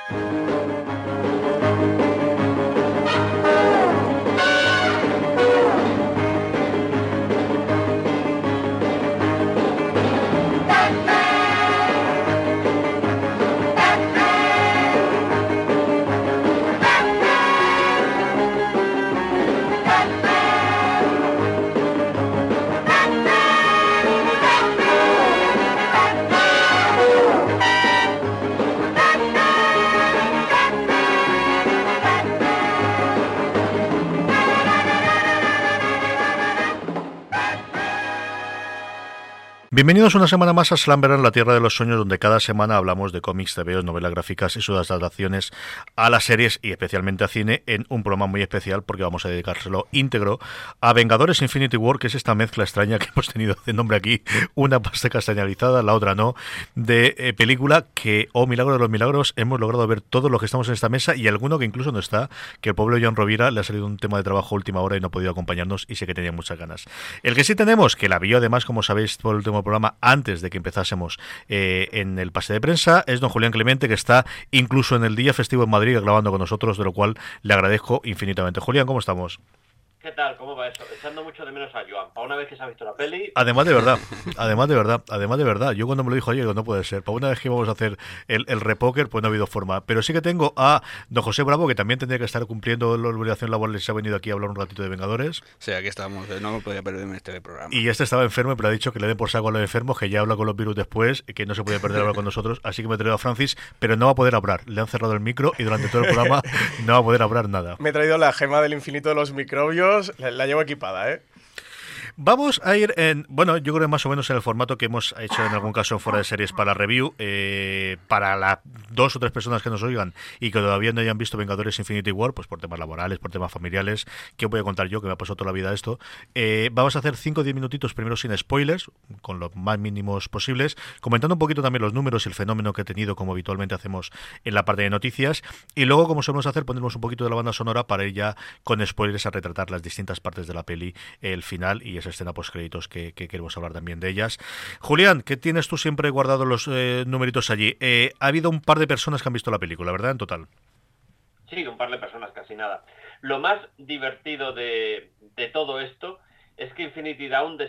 Bienvenidos una semana más a Slumberland, la tierra de los sueños, donde cada semana hablamos de cómics, TVOs, novelas gráficas y sus adaptaciones a las series y especialmente a cine, en un programa muy especial porque vamos a dedicárselo íntegro a Vengadores Infinity War, que es esta mezcla extraña que hemos tenido de nombre aquí, una pasta castañalizada, la otra no, de película que, oh milagro de los milagros, hemos logrado ver todos los que estamos en esta mesa y alguno que incluso no está, que el pobre Joan Rovira le ha salido un tema de trabajo a última hora y no ha podido acompañarnos y sé que tenía muchas ganas. El que sí tenemos, que la vio además, como sabéis, por el último programa antes de que empezásemos en el pase de prensa, es don Julián Clemente, que está incluso en el día festivo en Madrid grabando con nosotros, de lo cual le agradezco infinitamente. Julián, ¿cómo estamos? ¿Qué tal? ¿Cómo va eso? Echando mucho de menos a Joan. Para una vez que se ha visto la peli... Además de verdad. Yo cuando me lo dijo ayer, digo, no puede ser. Para una vez que íbamos a hacer el repóker, pues no ha habido forma. Pero sí que tengo a don José Bravo, que también tendría que estar cumpliendo la obligación laboral y se ha venido aquí a hablar un ratito de Vengadores. Sí, aquí estamos. No me podía perder en este programa. Y estaba enfermo, pero ha dicho que le den por saco a los enfermos, que ya habla con los virus después, que no se podía perder hablar con nosotros. Así que me he traído a Francis, pero no va a poder hablar. Le han cerrado el micro y durante todo el programa no va a poder hablar nada. Me he traído la gema del infinito de los microbios. La llevo equipada, Vamos a ir en, bueno, yo creo que más o menos en el formato que hemos hecho en algún caso en Fuera de Series para review, para las 2 o 3 personas que nos oigan y que todavía no hayan visto Vengadores Infinity War, pues por temas laborales, por temas familiares, ¿qué voy a contar yo, que me ha pasado toda la vida esto? Vamos a hacer 5 o 10 minutitos primero sin spoilers, con los más mínimos posibles, comentando un poquito también los números y el fenómeno que ha tenido, como habitualmente hacemos en la parte de noticias, y luego, como solemos hacer, ponemos un poquito de la banda sonora para ir ya con spoilers a retratar las distintas partes de la peli, el final y esa escena postcréditos que queremos hablar también de ellas. Julián, ¿qué tienes tú siempre guardado los numeritos allí? Ha habido un par de personas que han visto la película, ¿verdad? En total. Sí, un par de personas, casi nada. Lo más divertido de todo esto es que Infinity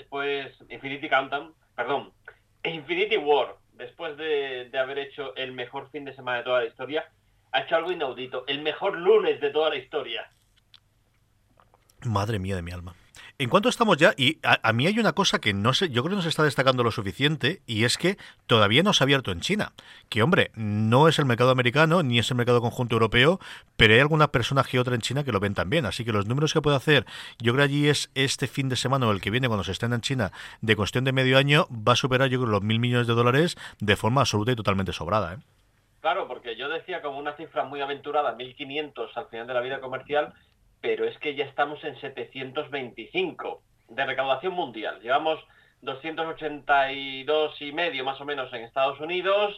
War, después de haber hecho el mejor fin de semana de toda la historia, ha hecho algo inaudito, el mejor lunes de toda la historia. Madre mía de mi alma. ¿En cuánto estamos ya? Y a mí hay una cosa que no sé, yo creo que no se está destacando lo suficiente, y es que todavía no se ha abierto en China. Que, hombre, no es el mercado americano, ni es el mercado conjunto europeo, pero hay alguna persona que otra en China que lo ven también. Así que los números que puede hacer, yo creo que allí es este fin de semana o el que viene, cuando se estrena en China, de cuestión de medio año, va a superar, yo creo, los 1.000 millones de dólares de forma absoluta y totalmente sobrada, ¿eh? Claro, porque yo decía como una cifra muy aventurada, 1.500 al final de la vida comercial, pero es que ya estamos en 725 de recaudación mundial. Llevamos 282,5 más o menos en Estados Unidos,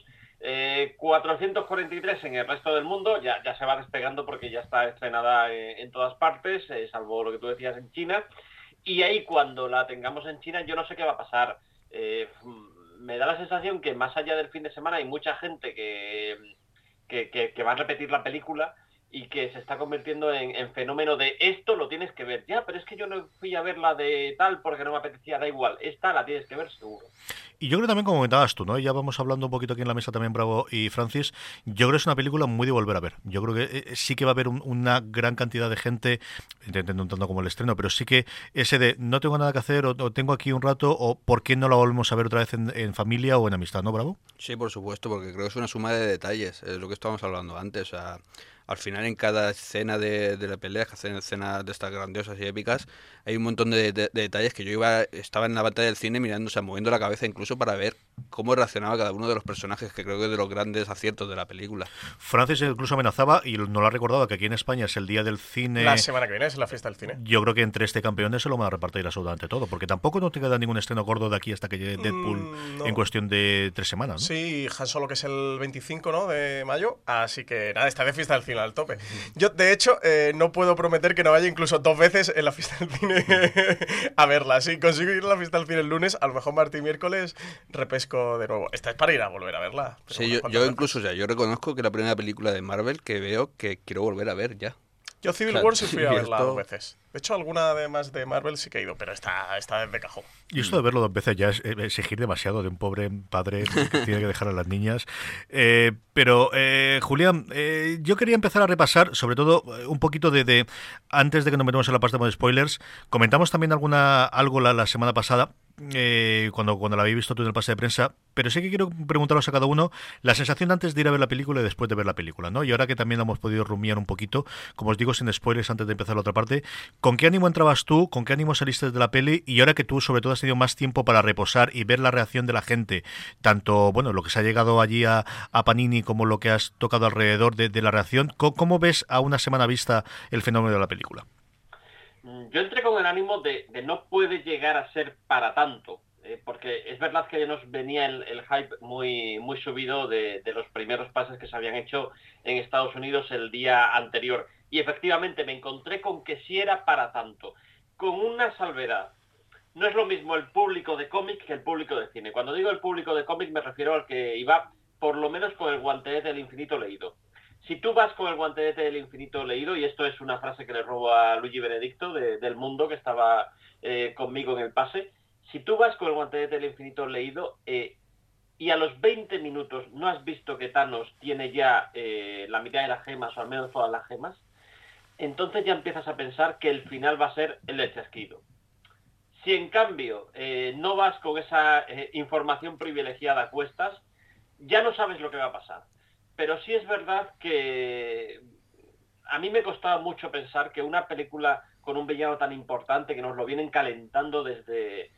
443 en el resto del mundo. Ya se va despegando porque ya está estrenada en todas partes, salvo lo que tú decías en China. Y ahí, cuando la tengamos en China, yo no sé qué va a pasar. Me da la sensación que más allá del fin de semana hay mucha gente que va a repetir la película y que se está convirtiendo en fenómeno de esto lo tienes que ver. Ya, pero es que yo no fui a verla de tal porque no me apetecía, da igual. Esta la tienes que ver seguro. Y yo creo también, como comentabas tú, ¿no? Ya vamos hablando un poquito aquí en la mesa también, Bravo y Francis, yo creo que es una película muy de volver a ver. Yo creo que sí que va a haber una gran cantidad de gente, intentando un tanto como el estreno, pero sí que ese de no tengo nada que hacer o tengo aquí un rato, o ¿por qué no la volvemos a ver otra vez en familia o en amistad, ¿no, Bravo? Sí, por supuesto, porque creo que es una suma de detalles, es lo que estábamos hablando antes, o sea, al final en cada escena de la pelea, que hacen escenas de estas grandiosas y épicas, hay un montón de detalles que yo estaba en la pantalla del cine mirando, o sea, moviendo la cabeza incluso para ver cómo reaccionaba cada uno de los personajes, que creo que es de los grandes aciertos de la película. Francis incluso amenazaba, y nos lo ha recordado, que aquí en España es el día del cine. La semana que viene es la fiesta del cine. Yo creo que entre este campeones se lo van a repartir absolutamente todo, porque tampoco no te queda ningún estreno gordo de aquí hasta que llegue Deadpool en cuestión de 3 semanas, ¿no? Sí, Han Solo, que es el 25, ¿no?, de mayo, así que nada, está de fiesta del cine emocional al tope. Yo, de hecho, no puedo prometer que no vaya incluso 2 veces en la fiesta del cine a verla. Si consigo ir a la fiesta del cine el lunes, a lo mejor martes y miércoles repesco de nuevo. Esta es para ir a volver a verla. Sí, yo incluso, o sea, yo reconozco que la primera película de Marvel que veo que quiero volver a ver ya. Yo Civil War sí fui a verla 2 veces. De hecho, alguna además de Marvel sí que he ido, pero esta de cajón. Y esto de verlo 2 veces ya es exigir demasiado de un pobre padre que tiene que dejar a las niñas. Pero, Julián, yo quería empezar a repasar, sobre todo, un poquito antes de que nos metamos en la parte de spoilers. Comentamos también algo la semana pasada, cuando la habéis visto tú en el pase de prensa, pero sí que quiero preguntaros a cada uno la sensación antes de ir a ver la película y después de ver la película, ¿no? Y ahora que también hemos podido rumiar un poquito, como os digo, sin spoilers antes de empezar la otra parte, ¿con qué ánimo entrabas tú? ¿Con qué ánimo saliste de la peli? Y ahora que tú, sobre todo, has tenido más tiempo para reposar y ver la reacción de la gente, tanto, bueno, lo que se ha llegado allí a Panini como lo que has tocado alrededor de la reacción, ¿cómo ves a una semana vista el fenómeno de la película? Yo entré con el ánimo de no puede llegar a ser para tanto, porque es verdad que ya nos venía el hype muy, muy subido de los primeros pases que se habían hecho en Estados Unidos el día anterior. Y efectivamente me encontré con que sí era para tanto, con una salvedad. No es lo mismo el público de cómic que el público de cine. Cuando digo el público de cómic me refiero al que iba por lo menos con el guantelete del infinito leído. Si tú vas con el guantelete del infinito leído, y esto es una frase que le robo a Luigi Benedicto del Mundo, que estaba conmigo en el pase, si tú vas con el guantelete del infinito leído y a los 20 minutos no has visto que Thanos tiene ya la mitad de las gemas, o al menos todas las gemas, entonces ya empiezas a pensar que el final va a ser el del chasquido. Si en cambio no vas con esa información privilegiada a cuestas, ya no sabes lo que va a pasar. Pero sí es verdad que a mí me costaba mucho pensar que una película con un villano tan importante, que nos lo vienen calentando desde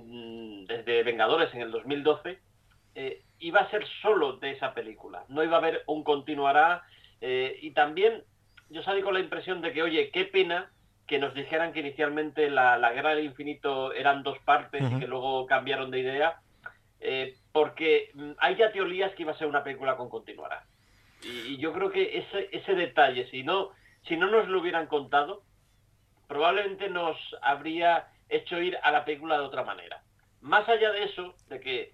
Vengadores en el 2012, iba a ser solo de esa película. No iba a haber un continuará. Y también yo salí con la impresión de que, oye, qué pena que nos dijeran que inicialmente la Guerra del Infinito eran 2 partes y que luego cambiaron de idea, porque ahí ya te olías que iba a ser una película con continuará. Y yo creo que ese detalle, si no nos lo hubieran contado, probablemente nos habría hecho ir a la película de otra manera. Más allá de eso, de que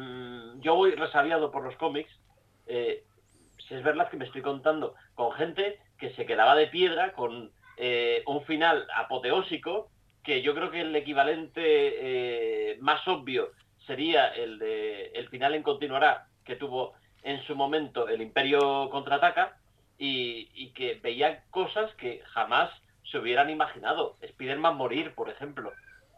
yo voy resabiado por los cómics, si es verdad que me estoy contando con gente que se quedaba de piedra con un final apoteósico, que yo creo que el equivalente más obvio sería el final en continuará que tuvo en su momento el Imperio Contraataca, y que veía cosas que jamás se hubieran imaginado. Spider-Man morir, por ejemplo.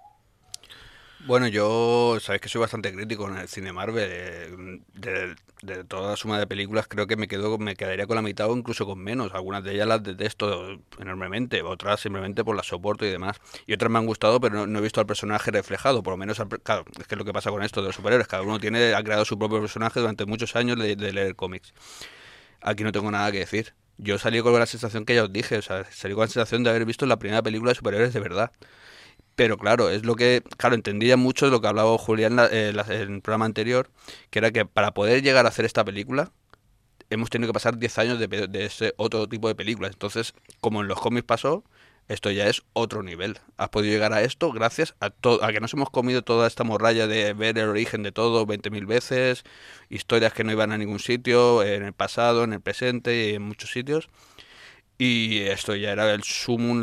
Bueno, yo sabéis que soy bastante crítico en el cine Marvel. De toda la suma de películas creo que me quedaría con la mitad o incluso con menos. Algunas de ellas las detesto enormemente, otras simplemente por las soporto y demás. Y otras me han gustado, pero no he visto al personaje reflejado. Por lo menos, claro, es que es lo que pasa con esto de los superhéroes. Cada uno ha creado su propio personaje durante muchos años de leer cómics. Aquí no tengo nada que decir. Yo salí con la sensación que ya os dije, o sea, salí con la sensación de haber visto la primera película de superhéroes de verdad. Pero claro, entendía mucho de lo que hablaba Julián en el programa anterior, que era que para poder llegar a hacer esta película hemos tenido que pasar 10 años de ese otro tipo de películas. Entonces, como en los cómics pasó, esto ya es otro nivel. Has podido llegar a esto gracias a que nos hemos comido toda esta morralla de ver el origen de todo 20.000 veces, historias que no iban a ningún sitio, en el pasado, en el presente y en muchos sitios. Y esto ya era el sumum,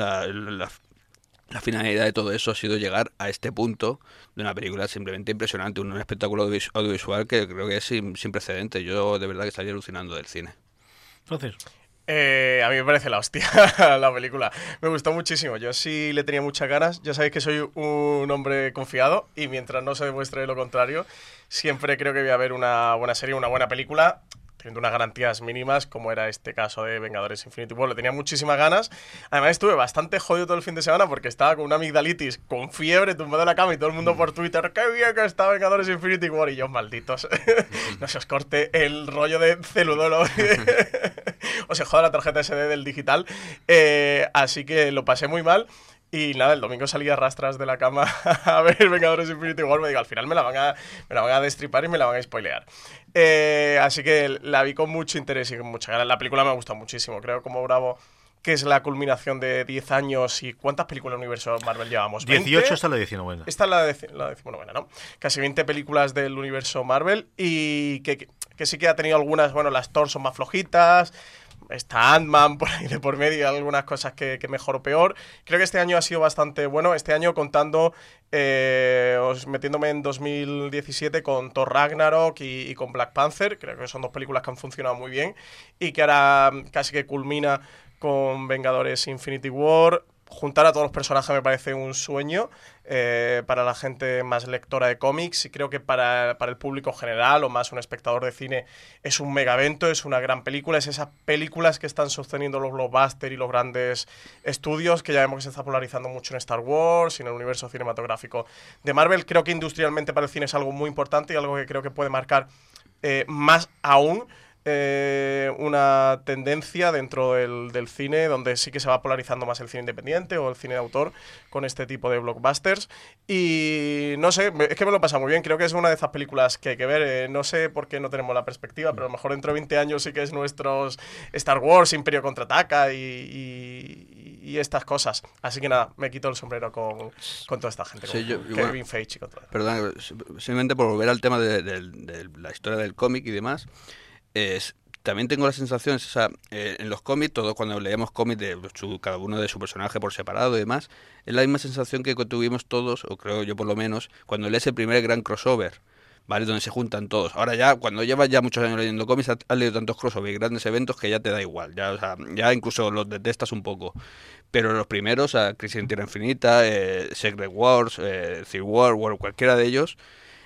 la finalidad de todo eso ha sido llegar a este punto de una película simplemente impresionante, un espectáculo audiovisual que creo que es sin precedentes. Yo de verdad que estaría alucinando del cine. Entonces, a mí me parece la hostia la película. Me gustó muchísimo. Yo sí le tenía muchas ganas. Ya sabéis que soy un hombre confiado y mientras no se demuestre lo contrario, siempre creo que voy a ver una buena serie, una buena película, teniendo unas garantías mínimas, como era este caso de Vengadores Infinity War. Le tenía muchísimas ganas. Además estuve bastante jodido todo el fin de semana porque estaba con una amigdalitis, con fiebre, tumbado en la cama y todo el mundo por Twitter, ¡qué bien que está Vengadores Infinity War! Y yo, malditos, no se os corte el rollo de celudolo. O se joda la tarjeta SD del digital. Así que lo pasé muy mal. Y nada, el domingo salí a rastras de la cama a ver Vengadores Infinity War. Me digo, al final me la van a destripar y me la van a spoilear. Así que la vi con mucho interés y con mucha ganas. La película me ha gustado muchísimo. Creo como Bravo que es la culminación de 10 años. ¿Y cuántas películas del universo Marvel llevamos? 18 hasta la 19. Esta es la 19, ¿no? Casi 20 películas del universo Marvel y que sí que ha tenido algunas, bueno, las Thor son más flojitas, está Ant-Man por ahí de por medio, algunas cosas que mejor o peor. Creo que este año ha sido bastante bueno, este año contando, metiéndome en 2017 con Thor Ragnarok y con Black Panther, creo que son dos películas que han funcionado muy bien y que ahora casi que culmina con Vengadores Infinity War. Juntar a todos los personajes me parece un sueño para la gente más lectora de cómics y creo que para el público general o más un espectador de cine es un mega evento, es una gran película, es esas películas que están sosteniendo los blockbusters y los grandes estudios que ya vemos que se está polarizando mucho en Star Wars y en el universo cinematográfico de Marvel. Creo que industrialmente para el cine es algo muy importante y algo que creo que puede marcar más aún una tendencia dentro del cine donde sí que se va polarizando más el cine independiente o el cine de autor con este tipo de blockbusters y no sé, es que me lo pasa muy bien, creo que es una de esas películas que hay que ver, no sé por qué no tenemos la perspectiva, pero a lo mejor dentro de 20 años sí que es nuestros Star Wars, Imperio Contraataca y estas cosas, así que nada, me quito el sombrero con toda esta gente, sí, Kevin Feige y con todo. Perdón, simplemente por volver al tema de la historia del cómic y demás. También tengo la sensación, o sea, en los cómics, todos cuando leíamos cómics de cada uno de su personaje por separado y demás, es la misma sensación que tuvimos todos, o creo yo por lo menos, cuando lees el primer gran crossover, ¿vale? Donde se juntan todos. Ahora ya, cuando llevas ya muchos años leyendo cómics, has leído tantos crossover y grandes eventos que ya te da igual, ya, o sea, ya incluso los detestas un poco. Pero los primeros, Crisis en Tierra Infinita, Secret Wars, Civil War, cualquiera de ellos,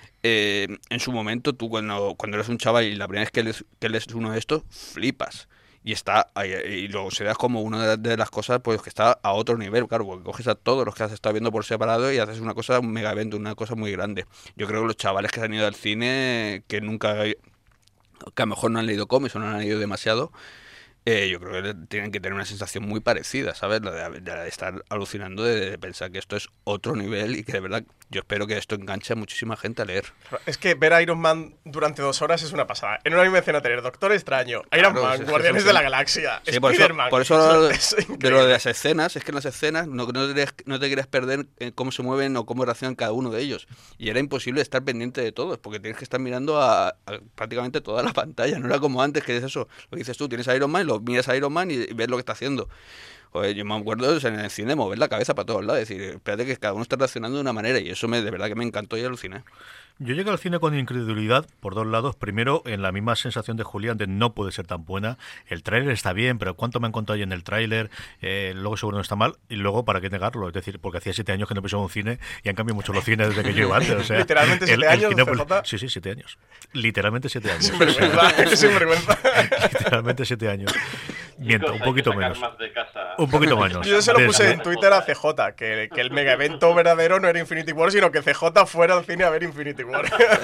en su momento tú cuando eres un chaval y la primera vez que lees uno de estos flipas y está ahí, y lo consideras como una de las cosas pues que está a otro nivel, claro, porque coges a todos los que has estado viendo por separado y haces una cosa, un mega evento, una cosa muy grande. Yo creo que los chavales que se han ido al cine que a lo mejor no han leído cómics o no han leído demasiado, yo creo que tienen que tener una sensación muy parecida, ¿sabes? De estar alucinando de pensar que esto es otro nivel y que de verdad yo espero que esto enganche a muchísima gente a leer. Es que ver a Iron Man durante 2 horas es una pasada. En una misma escena tener Doctor Extraño, Iron Man, Guardianes de la Galaxia, sí, Spider-Man. Por eso de lo de las escenas, es que en las escenas no te quieres perder cómo se mueven o cómo reaccionan cada uno de ellos. Y era imposible estar pendiente de todos, porque tienes que estar mirando a prácticamente toda la pantalla. No era como antes, que es eso. Lo dices tú, tienes a Iron Man, lo miras a Iron Man y ves lo que está haciendo. Joder, yo me acuerdo en el cine mover la cabeza para todos lados, es decir, espérate que cada uno está reaccionando de una manera y eso de verdad que me encantó y aluciné. Yo llegué al cine con incredulidad por dos lados. Primero, en la misma sensación de Julián de no puede ser tan buena. El tráiler está bien, pero ¿cuánto me han contado ahí en el tráiler? Luego seguro no está mal. Y luego, ¿para qué negarlo? Es decir, porque hacía 7 años que no pisaba un cine y han cambiado mucho los cines desde que yo iba antes. O sea, literalmente 7 años. Sí, 7 años. Literalmente 7 años. Sinvergüenza. Literalmente 7 años. Miento, un poquito menos. Un poquito menos. Yo se lo puse en Twitter a CJ, que el mega evento verdadero no era Infinity War, sino que CJ fuera al cine a ver Infinity War.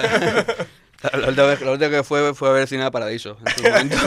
La última que fue a ver Cine Paradiso en su momento.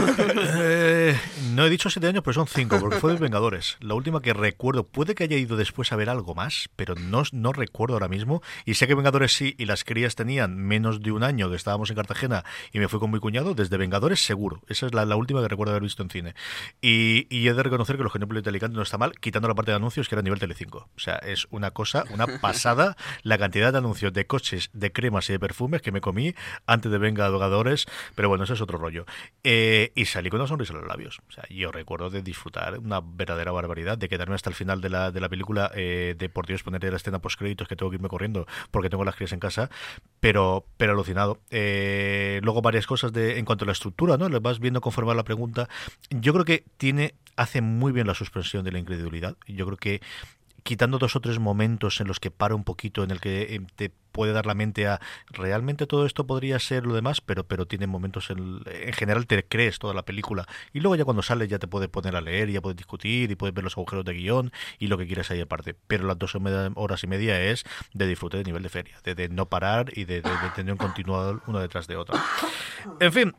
No he dicho 7 años, pero son 5, porque fue de Vengadores. La última que recuerdo, puede que haya ido después a ver algo más, pero no recuerdo ahora mismo. Y sé que Vengadores sí, y las crías tenían menos de un año que estábamos en Cartagena y me fui con mi cuñado. Desde Vengadores seguro. Esa es la última que recuerdo haber visto en cine. Y he de reconocer que los Genópolis de Alicante no está mal, quitando la parte de anuncios que era a nivel Telecinco. O sea, es una cosa, una pasada la cantidad de anuncios de coches, de cremas y de perfumes que me comí antes de Vengadores, pero bueno, ese es otro rollo. Y salí con una sonrisa en los labios. O sea, yo recuerdo de disfrutar una verdadera barbaridad, de quedarme hasta el final de la película, de por Dios poner la escena post créditos que tengo que irme corriendo porque tengo las crías en casa, pero alucinado. Luego varias cosas en cuanto a la estructura, ¿no? Le vas viendo conforme a la pregunta. Yo creo que hace muy bien la suspensión de la incredulidad. Yo creo que quitando 2 o 3 momentos en los que para un poquito, en el que te puede dar la mente a realmente todo esto podría ser lo demás, pero tiene momentos en general te crees toda la película y luego ya cuando sales ya te puedes poner a leer y ya puedes discutir y puedes ver los agujeros de guión y lo que quieras ahí aparte, pero las 2 horas y media es de disfrute de nivel de feria, de no parar y de tener un continuado uno detrás de otro. En fin,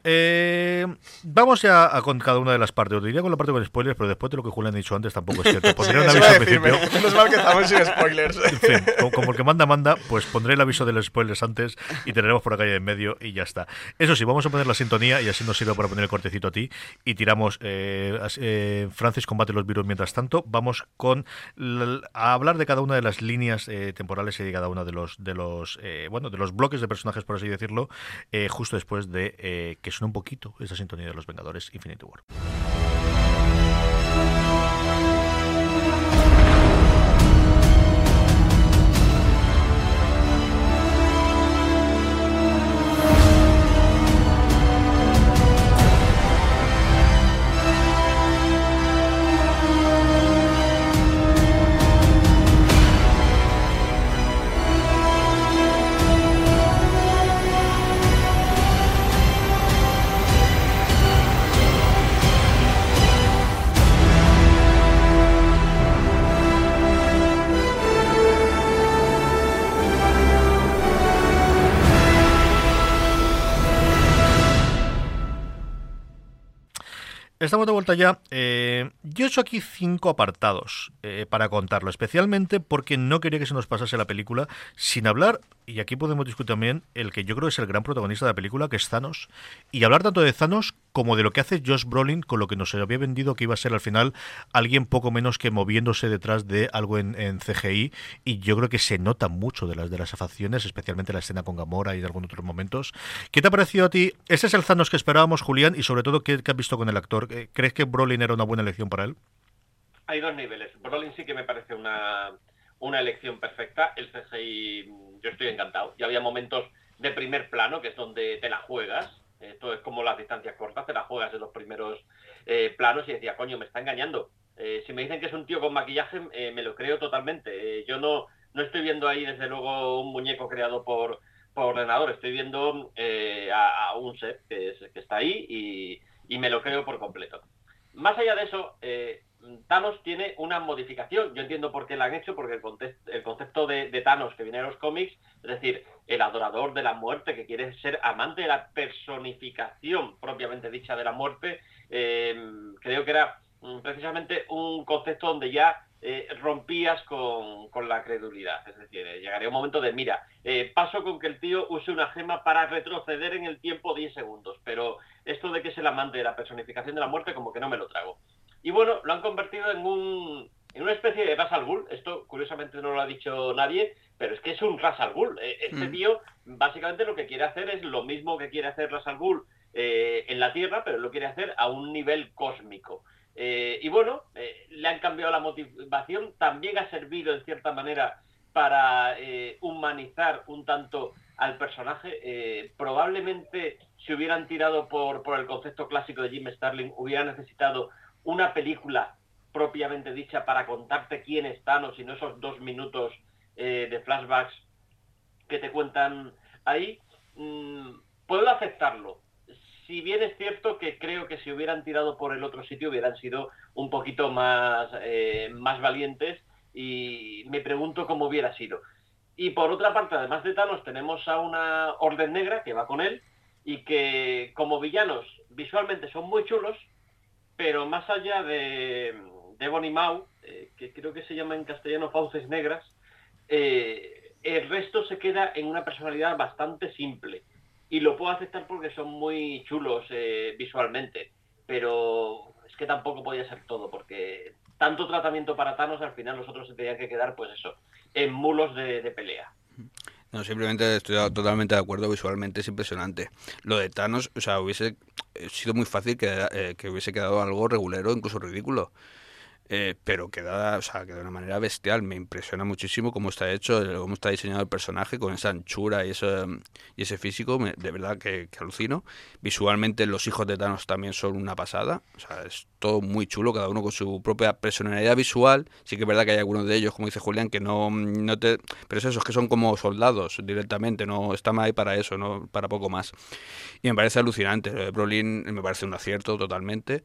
vamos ya con cada una de las partes. Os diría con la parte con spoilers, pero después de lo que Julián ha dicho antes tampoco es cierto. Pondría un aviso al principio. Menos mal que estamos sin spoilers. En fin, como el que manda, pues pondré el aviso de los spoilers antes y tendremos por acá ya en medio y ya está. Eso sí, vamos a poner la sintonía y así nos sirve para poner el cortecito a ti y tiramos. Francis combate los virus mientras tanto. Vamos a hablar de cada una de las líneas temporales y de cada uno de los bloques de personajes, por así decirlo, justo después de que suene un poquito esa sintonía de los Vengadores Infinity War. Estamos de vuelta ya. Yo he hecho aquí 5 apartados para contarlo, especialmente porque no quería que se nos pasase la película sin hablar, y aquí podemos discutir también el que yo creo es el gran protagonista de la película, que es Thanos, y hablar tanto de Thanos como de lo que hace Josh Brolin con lo que nos había vendido que iba a ser al final alguien poco menos que moviéndose detrás de algo en CGI, y yo creo que se nota mucho de las facciones, especialmente la escena con Gamora y en algunos otros momentos. ¿Qué te ha parecido a ti? ¿Ese es el Thanos que esperábamos, Julián? Y sobre todo, ¿qué has visto con el actor? ¿Crees que Brolin era una buena elección para él? Hay dos niveles. Brolin sí que me parece una elección perfecta. El CGI, yo estoy encantado. Ya había momentos de primer plano, que es donde te la juegas. Esto es como las distancias cortas, te la juegas en los primeros planos y decía, coño, me está engañando. Si me dicen que es un tío con maquillaje, me lo creo totalmente. Yo no estoy viendo ahí, desde luego, un muñeco creado por ordenador. Estoy viendo a un set que está ahí y me lo creo por completo. Más allá de eso, Thanos tiene una modificación. Yo entiendo por qué la han hecho, porque el concepto de Thanos que viene de los cómics, es decir, el adorador de la muerte, que quiere ser amante de la personificación propiamente dicha de la muerte, creo que era precisamente un concepto donde ya rompías con la credulidad. Es decir, llegaría un momento de, mira, paso con que el tío use una gema para retroceder en el tiempo 10 segundos, pero esto de que es el amante de la personificación de la muerte, como que no me lo trago. Y bueno, lo han convertido en una especie de Ra's al Ghul. Esto, curiosamente, no lo ha dicho nadie, pero es que es un Ra's al Ghul. Este tío, básicamente, lo que quiere hacer es lo mismo que quiere hacer Ra's al Ghul en la Tierra, pero lo quiere hacer a un nivel cósmico. Y bueno, le han cambiado la motivación. También ha servido, en cierta manera, para humanizar un tanto al personaje. Probablemente, si hubieran tirado por el concepto clásico de Jim Starlin, hubieran necesitado una película propiamente dicha para contarte quién es Thanos, y no esos 2 minutos de flashbacks que te cuentan ahí. Puedo aceptarlo. Si bien es cierto que creo que si hubieran tirado por el otro sitio hubieran sido un poquito más valientes, y me pregunto cómo hubiera sido. Y por otra parte, además de Thanos, tenemos a una Orden Negra que va con él y que como villanos visualmente son muy chulos, pero más allá de Ebony Maw, que creo que se llama en castellano Fauces Negras, el resto se queda en una personalidad bastante simple. Y lo puedo aceptar porque son muy chulos visualmente, pero es que tampoco podía ser todo, porque tanto tratamiento para Thanos, al final los otros se tenían que quedar, pues eso, en mulos de pelea. No, simplemente estoy totalmente de acuerdo, visualmente es impresionante. Lo de Thanos, o sea, hubiese sido muy fácil que hubiese quedado algo regulero, incluso ridículo. Pero queda de una manera bestial. Me impresiona muchísimo cómo está hecho, cómo está diseñado el personaje, con esa anchura y ese físico. De verdad que alucino. Visualmente los hijos de Thanos también son una pasada. O sea, es todo muy chulo, cada uno con su propia personalidad visual. Sí que es verdad que hay algunos de ellos, como dice Julián, que no te... Pero es eso, es que son como soldados directamente, no están ahí para eso, no para poco más. Y me parece alucinante. Lo de Brolin me parece un acierto totalmente.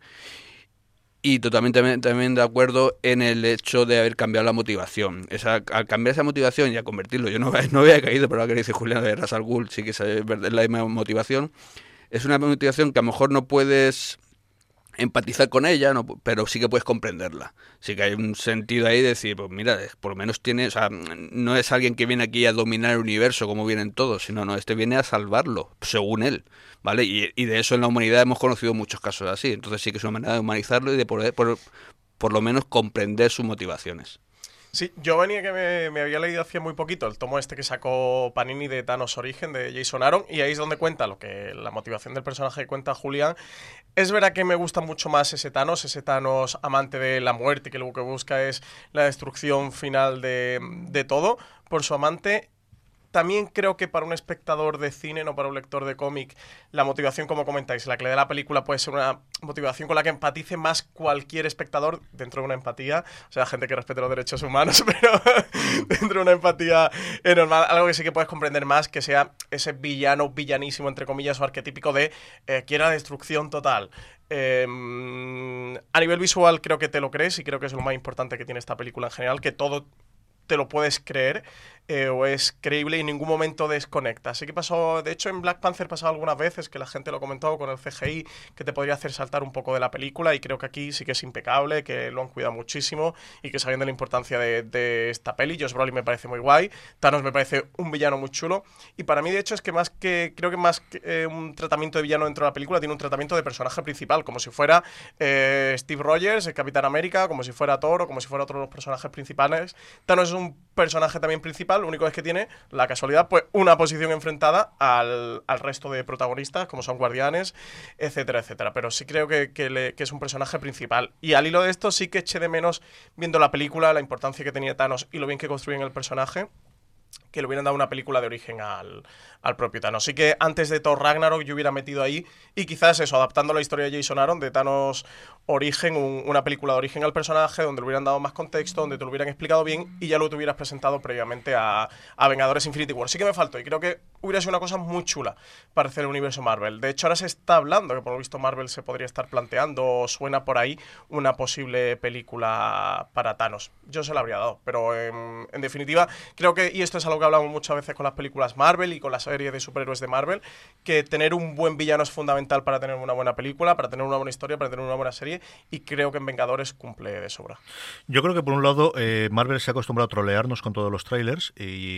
Y totalmente también de acuerdo en el hecho de haber cambiado la motivación. Al cambiar esa motivación y a convertirlo, yo no había caído, pero ahora que dice Julián de Ra's al Ghul, sí que es la misma motivación. Es una motivación que a lo mejor no puedes empatizar con ella, no, pero sí que puedes comprenderla. Sí que hay un sentido ahí de decir, pues mira, por lo menos tiene, o sea, no es alguien que viene aquí a dominar el universo como vienen todos, sino no, este viene a salvarlo, según él, ¿vale? Y de eso en la humanidad hemos conocido muchos casos así, entonces sí que es una manera de humanizarlo y de poder, por lo menos comprender sus motivaciones. Sí, yo venía que me había leído hace muy poquito el tomo este que sacó Panini de Thanos Origen de Jason Aaron, y ahí es donde cuenta la motivación del personaje que cuenta Julián. Es verdad que me gusta mucho más ese Thanos amante de la muerte, que lo que busca es la destrucción final de todo por su amante. También creo que para un espectador de cine, no para un lector de cómic, la motivación, como comentáis, la que le da la película puede ser una motivación con la que empatice más cualquier espectador dentro de una empatía. O sea, gente que respete los derechos humanos, pero dentro de una empatía normal. Algo que sí que puedes comprender más, que sea ese villano, villanísimo, entre comillas, o arquetípico de quiere la destrucción total. A nivel visual creo que te lo crees y creo que es lo más importante que tiene esta película en general, que todo te lo puedes creer o es creíble y en ningún momento desconecta. Así que pasó, de hecho en Black Panther pasado algunas veces que la gente lo comentó con el CGI, que te podría hacer saltar un poco de la película, y creo que aquí sí que es impecable, que lo han cuidado muchísimo y que sabiendo la importancia de esta peli. Josh Brolin me parece muy guay, Thanos me parece un villano muy chulo, y para mí de hecho es que creo que más que un tratamiento de villano dentro de la película, tiene un tratamiento de personaje principal, como si fuera Steve Rogers, el Capitán América, como si fuera Thor o como si fuera otro de los personajes principales. Thanos es un personaje también principal, lo único es que tiene la casualidad, pues una posición enfrentada al resto de protagonistas, como son Guardianes, etcétera, etcétera. Pero sí creo que es un personaje principal. Y al hilo de esto sí que eché de menos, viendo la película, la importancia que tenía Thanos y lo bien que construyen el personaje, que le hubieran dado una película de origen al propio Thanos. Así que antes de Thor Ragnarok yo hubiera metido ahí, y quizás eso, adaptando la historia de Jason Aaron, de Thanos Origen, una película de origen al personaje, donde le hubieran dado más contexto, donde te lo hubieran explicado bien y ya lo hubieras presentado previamente a Vengadores Infinity War. Sí que me faltó, y creo que hubiera sido una cosa muy chula para hacer el universo Marvel. De hecho, ahora se está hablando, que por lo visto Marvel se podría estar planteando, o suena por ahí, una posible película para Thanos. Yo se la habría dado, pero en definitiva, creo que, y esto es algo que hablamos muchas veces con las películas Marvel y con la serie de superhéroes de Marvel, que tener un buen villano es fundamental para tener una buena película, para tener una buena historia, para tener una buena serie, y creo que en Vengadores cumple de sobra. Yo creo que por un lado Marvel se ha acostumbrado a trolearnos con todos los trailers,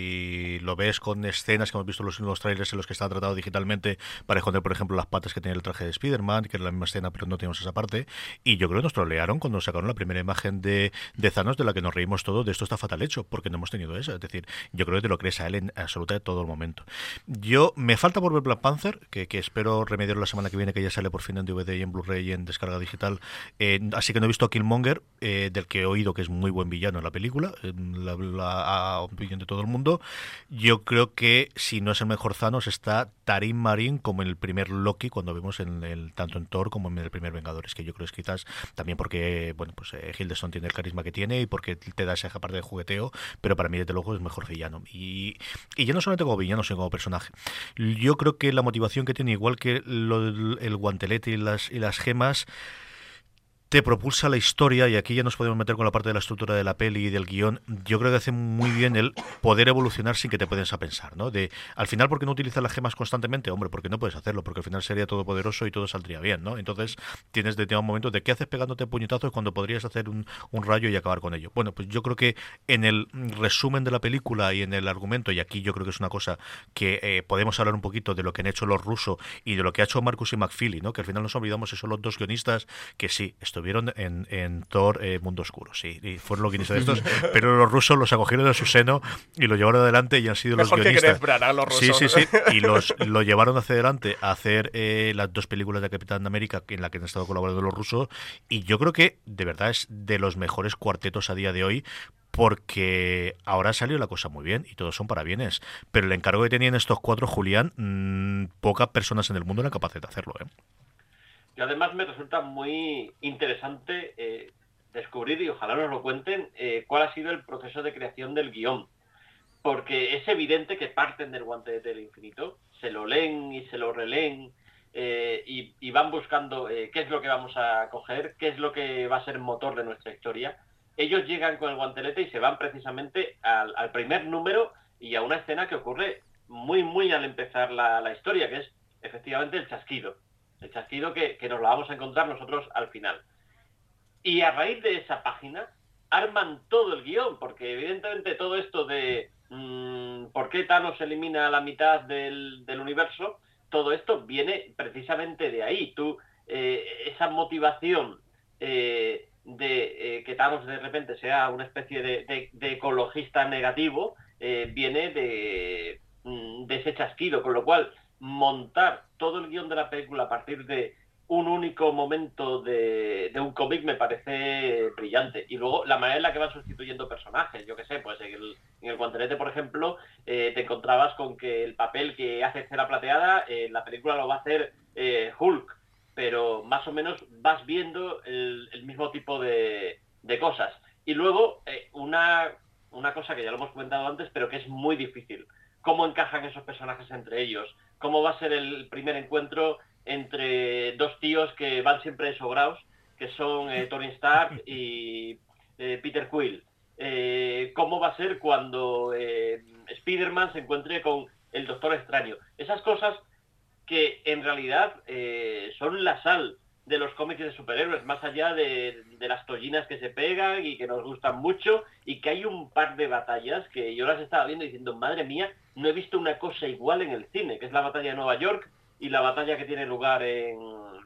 y lo ves con escenas que hemos visto en los últimos trailers en los que está tratado digitalmente para esconder, por ejemplo, las patas que tiene el traje de Spider-Man, que era la misma escena pero no tenemos esa parte, y yo creo que nos trolearon cuando sacaron la primera imagen de Thanos, de la que nos reímos todos, de esto está fatal hecho, porque no hemos tenido esa. Es decir, yo creo que te lo crees a él en absolutamente todo el momento. Yo, me falta por ver Black Panther, que espero remediar la semana que viene, que ya sale por fin en DVD y en Blu-ray y en descarga digital. Así que no he visto a Killmonger, del que he oído que es muy buen villano en la película, a opinión de todo el mundo. Yo creo que si no es el mejor Thanos, está Tarim Marin como en el primer Loki, cuando vimos tanto en Thor como en el primer Vengadores, que yo creo que es quizás también porque, bueno, pues Hiddleston tiene el carisma que tiene y porque te da esa parte de jugueteo, pero para mí desde luego es mejor villano. Y ya no solamente como villano, sino como personaje. Yo creo que la motivación que tiene, igual que el guantelete y las gemas, te propulsa la historia, y aquí ya nos podemos meter con la parte de la estructura de la peli y del guión. Yo creo que hace muy bien el poder evolucionar sin que te puedes a pensar, ¿no? Al final, ¿por qué no utilizas las gemas constantemente? Hombre, porque no puedes hacerlo, porque al final sería todopoderoso y todo saldría bien, ¿no? Entonces tienes de un momento de qué haces pegándote puñetazos cuando podrías hacer un rayo y acabar con ello. Bueno, pues yo creo que en el resumen de la película y en el argumento, y aquí yo creo que es una cosa que podemos hablar un poquito de lo que han hecho los rusos y de lo que ha hecho Marcus y McFeely, ¿no? Que al final nos olvidamos que son los dos guionistas que sí, estuvieron en Thor Mundo Oscuro, sí, y fueron los guionistas de estos, pero los rusos los acogieron a su seno y lo llevaron adelante y han sido mejor los guionistas. Mejor que Branagh, los rusos. Sí, y lo llevaron hacia adelante a hacer las dos películas de Capitán América en las que han estado colaborando los rusos, y yo creo que de verdad es de los mejores cuartetos a día de hoy, porque ahora salió la cosa muy bien y todos son parabienes, pero el encargo que tenían estos cuatro, Julián, pocas personas en el mundo eran capaces de hacerlo, Y además me resulta muy interesante descubrir, y ojalá nos lo cuenten, cuál ha sido el proceso de creación del guión. Porque es evidente que parten del guantelete del infinito, se lo leen y se lo releen, y van buscando qué es lo que vamos a coger, qué es lo que va a ser motor de nuestra historia. Ellos llegan con el guantelete y se van precisamente al primer número y a una escena que ocurre muy, muy al empezar la historia, que es efectivamente el chasquido. El chasquido que nos lo vamos a encontrar nosotros al final. Y a raíz de esa página arman todo el guión, porque evidentemente todo esto de por qué Thanos elimina la mitad del universo, todo esto viene precisamente de ahí. Esa motivación de que Thanos de repente sea una especie de ecologista negativo, viene de ese chasquido, con lo cual montar todo el guión de la película a partir de un único momento de un cómic me parece brillante. Y luego la manera en la que van sustituyendo personajes, yo qué sé, pues en el Guantelete, por ejemplo, te encontrabas con que el papel que hace Cera Plateada, en la película lo va a hacer Hulk, pero más o menos vas viendo el mismo tipo de cosas. Y luego una cosa que ya lo hemos comentado antes, pero que es muy difícil: cómo encajan esos personajes entre ellos, cómo va a ser el primer encuentro entre dos tíos que van siempre sobrados, que son Tony Stark y Peter Quill. Cómo va a ser cuando Spider-Man se encuentre con el Doctor Extraño. Esas cosas que en realidad son la sal de los cómics de superhéroes, más allá de las tollinas que se pegan y que nos gustan mucho, y que hay un par de batallas que yo las estaba viendo diciendo, madre mía, no he visto una cosa igual en el cine, que es la batalla de Nueva York y la batalla que tiene lugar en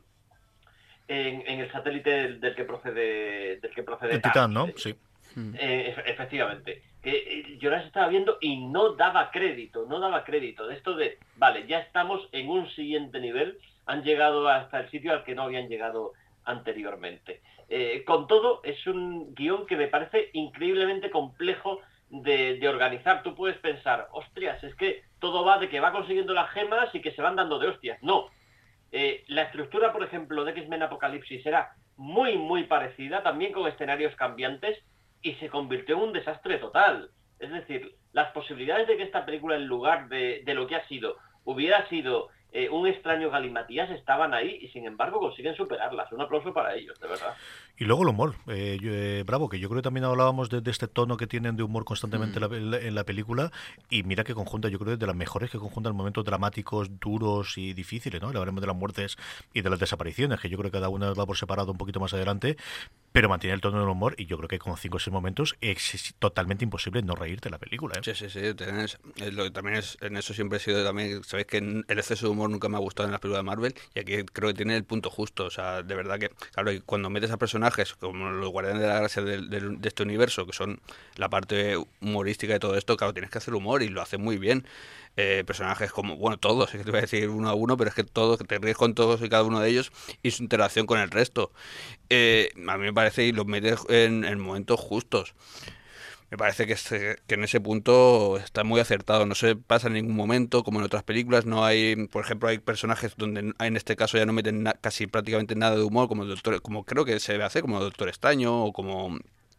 el satélite del que procede el Titán, ¿no? Sí. Efectivamente. Yo las estaba viendo y no daba crédito de esto de, vale, ya estamos en un siguiente nivel, han llegado hasta el sitio al que no habían llegado anteriormente. Con todo, es un guión que me parece increíblemente complejo de organizar. Tú puedes pensar, hostias, es que todo va de que va consiguiendo las gemas y que se van dando de hostias. No. La estructura, por ejemplo, de X-Men Apocalipsis era muy, muy parecida, también con escenarios cambiantes, y se convirtió en un desastre total. Es decir, las posibilidades de que esta película, en lugar de lo que ha sido, hubiera sido un extraño galimatías, estaban ahí, y sin embargo consiguen superarlas. Un aplauso para ellos, de verdad. Y luego el humor, Bravo, que yo creo que también hablábamos de este tono que tienen de humor constantemente en la película, y mira que conjunta, yo creo, de las mejores que conjuntan momentos dramáticos, duros y difíciles, ¿no? Hablaremos de las muertes y de las desapariciones, que yo creo que cada una va por separado un poquito más adelante, pero mantiene el tono del humor, y yo creo que con 5 o 6 momentos es totalmente imposible no reírte de la película, ¿eh? Sí, lo que también es, en eso siempre he sido también, sabéis que el exceso de humor nunca me ha gustado en las películas de Marvel, y aquí creo que tiene el punto justo. O sea, de verdad que, claro, y cuando metes a personajes como los Guardianes de la Galaxia de este universo, que son la parte humorística de todo esto, claro, tienes que hacer humor, y lo hace muy bien. Personajes como, bueno, todos, es que te voy a decir uno a uno, pero es que todos, te ríes con todos y cada uno de ellos, y su interacción con el resto. A mí me parece, y los metes en momentos justos. Me parece que en ese punto está muy acertado. No se pasa en ningún momento, como en otras películas. No hay, por ejemplo, hay personajes donde en este caso ya no meten casi prácticamente nada de humor, como como creo que se debe hacer, como Doctor Extraño o como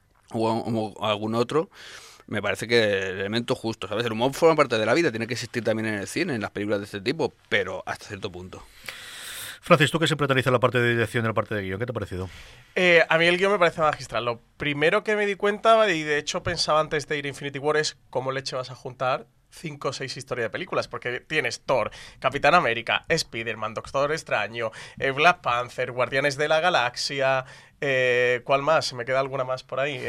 algún otro. Me parece que el elemento justo, ¿sabes? El humor forma parte de la vida, tiene que existir también en el cine, en las películas de este tipo, pero hasta cierto punto. Francis, tú que siempre analizas la parte de dirección y la parte de guión, ¿qué te ha parecido? A mí el guión me parece magistral. Lo primero que me di cuenta, y de hecho pensaba antes de ir a Infinity War, es cómo leche vas a juntar 5 o 6 historias de películas, porque tienes Thor, Capitán América, Spider-Man, Doctor Extraño, Black Panther, Guardianes de la Galaxia, ¿cuál más? ¿Me queda alguna más por ahí?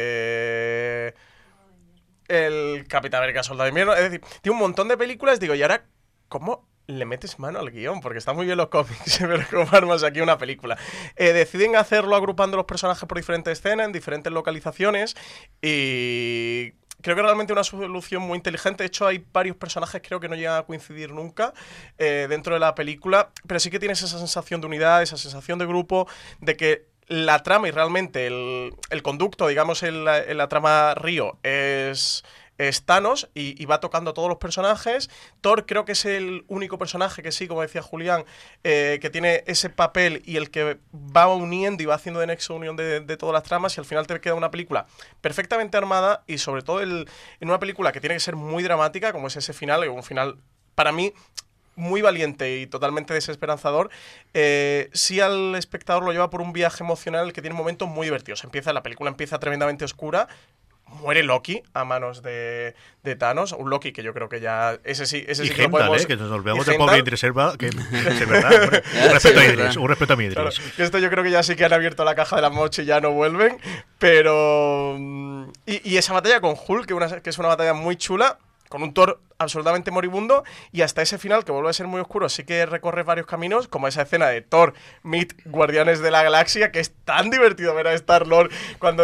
El Capitán América Soldado de Invierno. Es decir, tiene un montón de películas, digo, ¿y ahora cómo le metes mano al guión? Porque está muy bien los cómics, pero ¿cómo armas aquí una película? Deciden hacerlo agrupando los personajes por diferentes escenas, en diferentes localizaciones, y creo que realmente una solución muy inteligente. De hecho, hay varios personajes, creo que no llegan a coincidir nunca dentro de la película, pero sí que tienes esa sensación de unidad, esa sensación de grupo, de que la trama y realmente el conducto, digamos, en la trama Río es Thanos, y va tocando a todos los personajes. Thor creo que es el único personaje que sí, como decía Julián, que tiene ese papel y el que va uniendo y va haciendo de nexo unión de todas las tramas, y al final te queda una película perfectamente armada, y sobre todo en una película que tiene que ser muy dramática, como es ese final, un final para mí muy valiente y totalmente desesperanzador. Sí, al espectador lo lleva por un viaje emocional que tiene momentos muy divertidos. La película empieza tremendamente oscura, muere Loki a manos de Thanos, un Loki que yo creo que ya ese sí que lo Heimdall, podemos... que nos olvidamos de Heimdall. pobre Idris Elba, que es verdad, hombre. Un respeto a Idris, un respeto a mi Idris. Claro, que esto yo creo que ya sí que han abierto la caja de la mocha y ya no vuelven, pero... Y esa batalla con Hulk, que es una batalla muy chula, con un Thor absolutamente moribundo, y hasta ese final, que vuelve a ser muy oscuro, sí que recorre varios caminos, como esa escena de Thor meet Guardianes de la Galaxia, que es tan divertido ver a Star-Lord cuando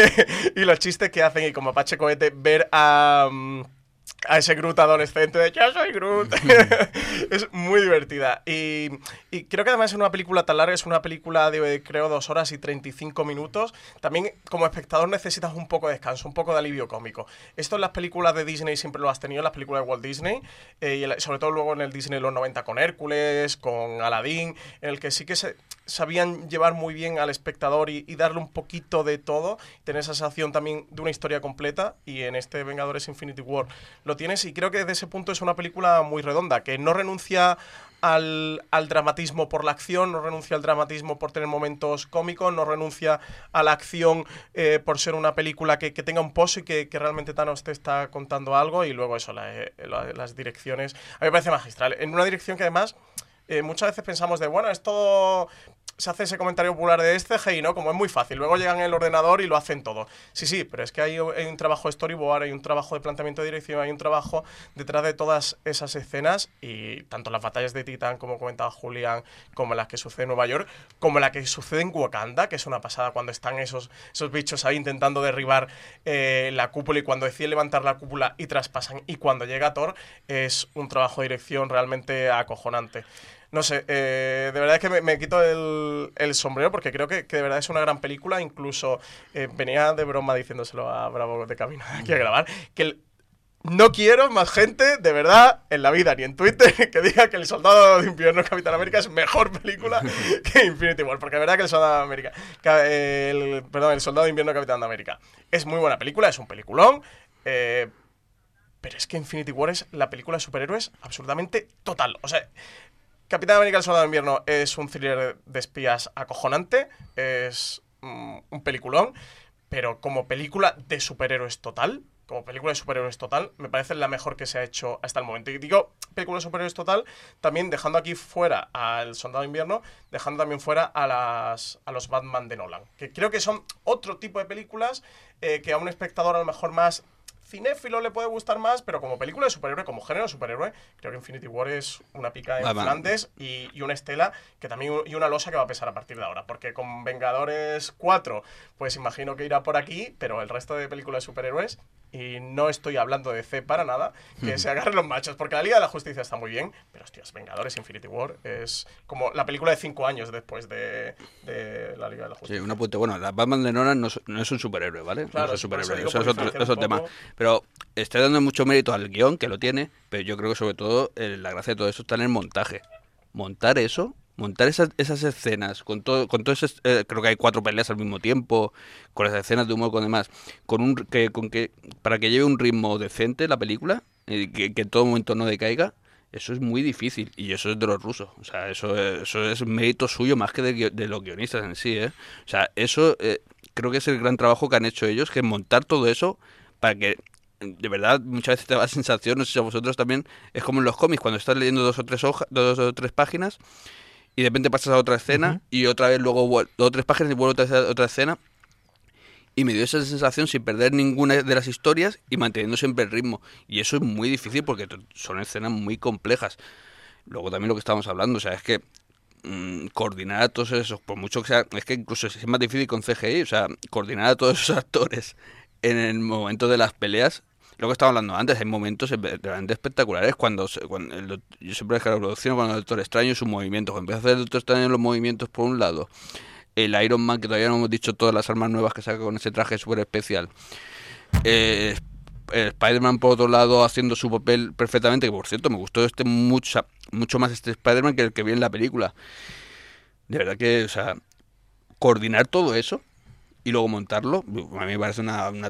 y los chistes que hacen, y como Pache Cohete, ver a ese Groot adolescente de yo soy Groot. Es muy divertida. Y creo que además es una película tan larga, es una película de creo 2 horas y 35 minutos. También como espectador necesitas un poco de descanso, un poco de alivio cómico. Esto en las películas de Disney siempre lo has tenido, en las películas de Walt Disney, y sobre todo luego en el Disney de los 90 con Hércules, con Aladdin, en el que sí que sabían llevar muy bien al espectador y darle un poquito de todo, tener esa sensación también de una historia completa, y en este Vengadores Infinity War lo tienes, y creo que desde ese punto es una película muy redonda, que no renuncia al dramatismo por la acción, no renuncia al dramatismo por tener momentos cómicos, no renuncia a la acción por ser una película que tenga un pozo y que realmente Thanos te está contando algo, y luego eso, las direcciones, a mí me parece magistral, en una dirección que además muchas veces pensamos de, bueno, esto... Se hace ese comentario popular de CGI, ¿no? Como es muy fácil. Luego llegan en el ordenador y lo hacen todo. Sí, pero es que hay un trabajo de storyboard, hay un trabajo de planteamiento de dirección, hay un trabajo detrás de todas esas escenas, y tanto las batallas de Titán, como comentaba Julián, como las que sucede en Nueva York, como la que sucede en Wakanda, que es una pasada cuando están esos bichos ahí intentando derribar la cúpula, y cuando deciden levantar la cúpula y traspasan, y cuando llega Thor, es un trabajo de dirección realmente acojonante. No sé, de verdad es que me quito el sombrero, porque creo que de verdad es una gran película. Incluso venía de broma diciéndoselo a Bravo de camino aquí a grabar, que no quiero más gente, de verdad, en la vida, ni en Twitter, que diga que El Soldado de Invierno Capitán América es mejor película que Infinity War, porque de verdad que El Soldado de América, El Soldado de Invierno Capitán América es muy buena película, es un peliculón, pero es que Infinity War es la película de superhéroes absolutamente total. O sea, Capitán América El Soldado de Invierno es un thriller de espías acojonante, es un peliculón, pero como película de superhéroes total, me parece la mejor que se ha hecho hasta el momento. Y digo película de superhéroes total, también dejando aquí fuera al Soldado de Invierno, dejando también fuera a los Batman de Nolan, que creo que son otro tipo de películas que a un espectador a lo mejor más cinéfilo le puede gustar más, pero como película de superhéroe, como género de superhéroe, creo que Infinity War es una pica en Flandes y una estela que también, y una losa que va a pesar a partir de ahora, porque con Vengadores 4 pues imagino que irá por aquí, pero el resto de películas de superhéroes, y no estoy hablando de DC para nada, que se agarren los machos, porque la Liga de la Justicia está muy bien, pero hostias, Vengadores Infinity War es como la película de 5 años después de la Liga de la Justicia. Sí, un apunte. Bueno, la Batman de Nolan no es un superhéroe, ¿vale? Claro, no es un superhéroe, eso eso es otro tema. Pero estoy dando mucho mérito al guión, que lo tiene, pero yo creo que sobre todo la gracia de todo eso está en el montaje. Montar esas escenas, con todo ese, creo que hay 4 peleas al mismo tiempo, con las escenas de humor, con demás, para que lleve un ritmo decente la película, que en todo momento no decaiga, eso es muy difícil, y eso es de los rusos. O sea, eso es mérito suyo más que de los guionistas en sí, ¿eh? O sea, eso creo que es el gran trabajo que han hecho ellos, que es montar todo eso para que, de verdad, muchas veces te da la sensación, no sé si a vosotros también, es como en los cómics, cuando estás leyendo 2 o 3 páginas, y de repente pasas a otra escena, y otra vez luego 2 o 3 páginas y vuelve a otra escena, y me dio esa sensación sin perder ninguna de las historias y manteniendo siempre el ritmo. Y eso es muy difícil porque son escenas muy complejas. Luego también lo que estábamos hablando, o sea, es que coordinar a todos esos, por mucho que sea, es que incluso es más difícil con CGI, o sea, coordinar a todos esos actores en el momento de las peleas. Lo que estaba hablando antes, hay momentos realmente espectaculares yo siempre relaciono con el Doctor Extraño y sus movimientos. Cuando empieza a hacer el Doctor Extraño los movimientos por un lado, el Iron Man, que todavía no hemos dicho todas las armas nuevas que saca con ese traje súper especial, Spider-Man por otro lado haciendo su papel perfectamente, que por cierto me gustó mucho más este Spider-Man que el que vi en la película. De verdad que, o sea, coordinar todo eso y luego montarlo, a mí me parece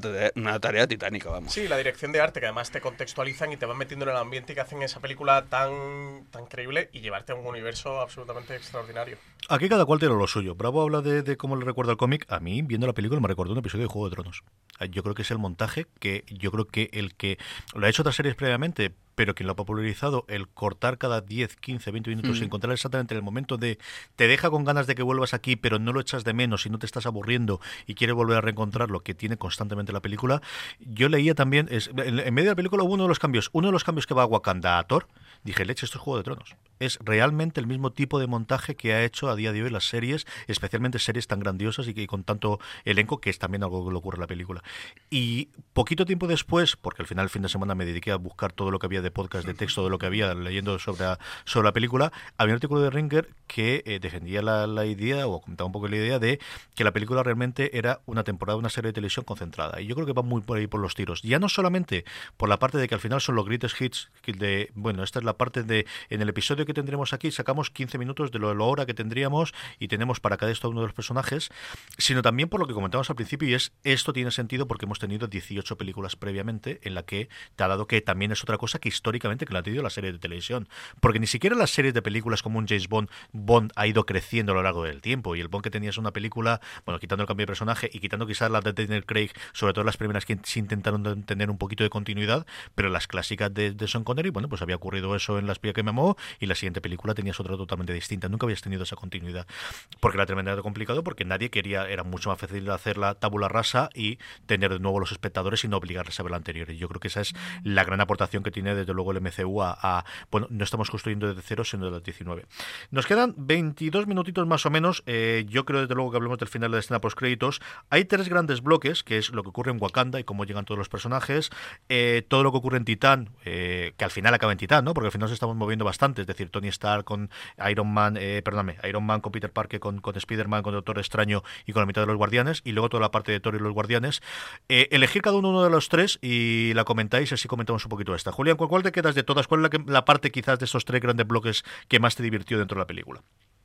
una tarea titánica, vamos. Sí, la dirección de arte, que además te contextualizan y te van metiendo en el ambiente y que hacen esa película tan creíble y llevarte a un universo absolutamente extraordinario. Aquí cada cual tiene lo suyo. Bravo habla de cómo le recuerda el cómic. A mí, viendo la película, me recordó un episodio de Juego de Tronos. Yo creo que es el montaje que yo creo que el que lo ha hecho otras series previamente, pero quien lo ha popularizado, el cortar cada 10, 15, 20 minutos y encontrar exactamente el momento de te deja con ganas de que vuelvas aquí, pero no lo echas de menos y no te estás aburriendo y quieres volver a reencontrar lo que tiene constantemente la película. Yo leía también, en medio de la película hubo uno de los cambios que va a Wakanda a Thor. Dije, leche, esto es Juego de Tronos. Es realmente el mismo tipo de montaje que ha hecho a día de hoy las series, especialmente series tan grandiosas y que con tanto elenco, que es también algo que le ocurre en la película. Y poquito tiempo después, porque al final el fin de semana me dediqué a buscar todo lo que había de podcast, de texto, de lo que había leyendo sobre la película, había un artículo de Ringer que defendía la idea, o comentaba un poco la idea de que la película realmente era una temporada, una serie de televisión concentrada. Y yo creo que va muy por ahí por los tiros. Ya no solamente por la parte de que al final son los greatest hits de, bueno, esta es la parte de, en el episodio que tendremos aquí, sacamos 15 minutos de la hora que tendríamos y tenemos para cada uno de los personajes, sino también por lo que comentamos al principio, y es, esto tiene sentido porque hemos tenido 18 películas previamente en la que te ha dado, que también es otra cosa que históricamente que la ha tenido la serie de televisión, porque ni siquiera las series de películas como un James Bond ha ido creciendo a lo largo del tiempo, y el Bond que tenías una película, bueno, quitando el cambio de personaje y quitando quizás las de Daniel Craig, sobre todo las primeras que sí intentaron tener un poquito de continuidad, pero las clásicas de Sean Connery, bueno, pues había ocurrido eso en La espía que me amó, y la siguiente película tenías otra totalmente distinta, nunca habías tenido esa continuidad, porque era tremendamente complicado, porque nadie quería, era mucho más fácil hacer la tabula rasa y tener de nuevo los espectadores y no obligarles a ver la anterior, y yo creo que esa es la gran aportación que tiene desde luego el MCU bueno, no estamos construyendo desde cero, sino de las 19. Nos quedan 22 minutitos más o menos. Yo creo desde luego que hablemos del final de la escena post créditos. Hay tres grandes bloques, que es lo que ocurre en Wakanda y cómo llegan todos los personajes, todo lo que ocurre en Titán, que al final acaba en Titán, ¿no? Porque al final nos estamos moviendo bastante, es decir, Tony Stark con Iron Man, Iron Man con Peter Parker, con Spider-Man, con Doctor Extraño y con la mitad de los Guardianes, y luego toda la parte de Thor y los Guardianes. Elegir cada uno de los tres y la comentáis, así comentamos un poquito esta. Julián, ¿con cuál te quedas de todas? ¿Cuál es la parte quizás de estos tres grandes bloques que más te divirtió dentro de la película?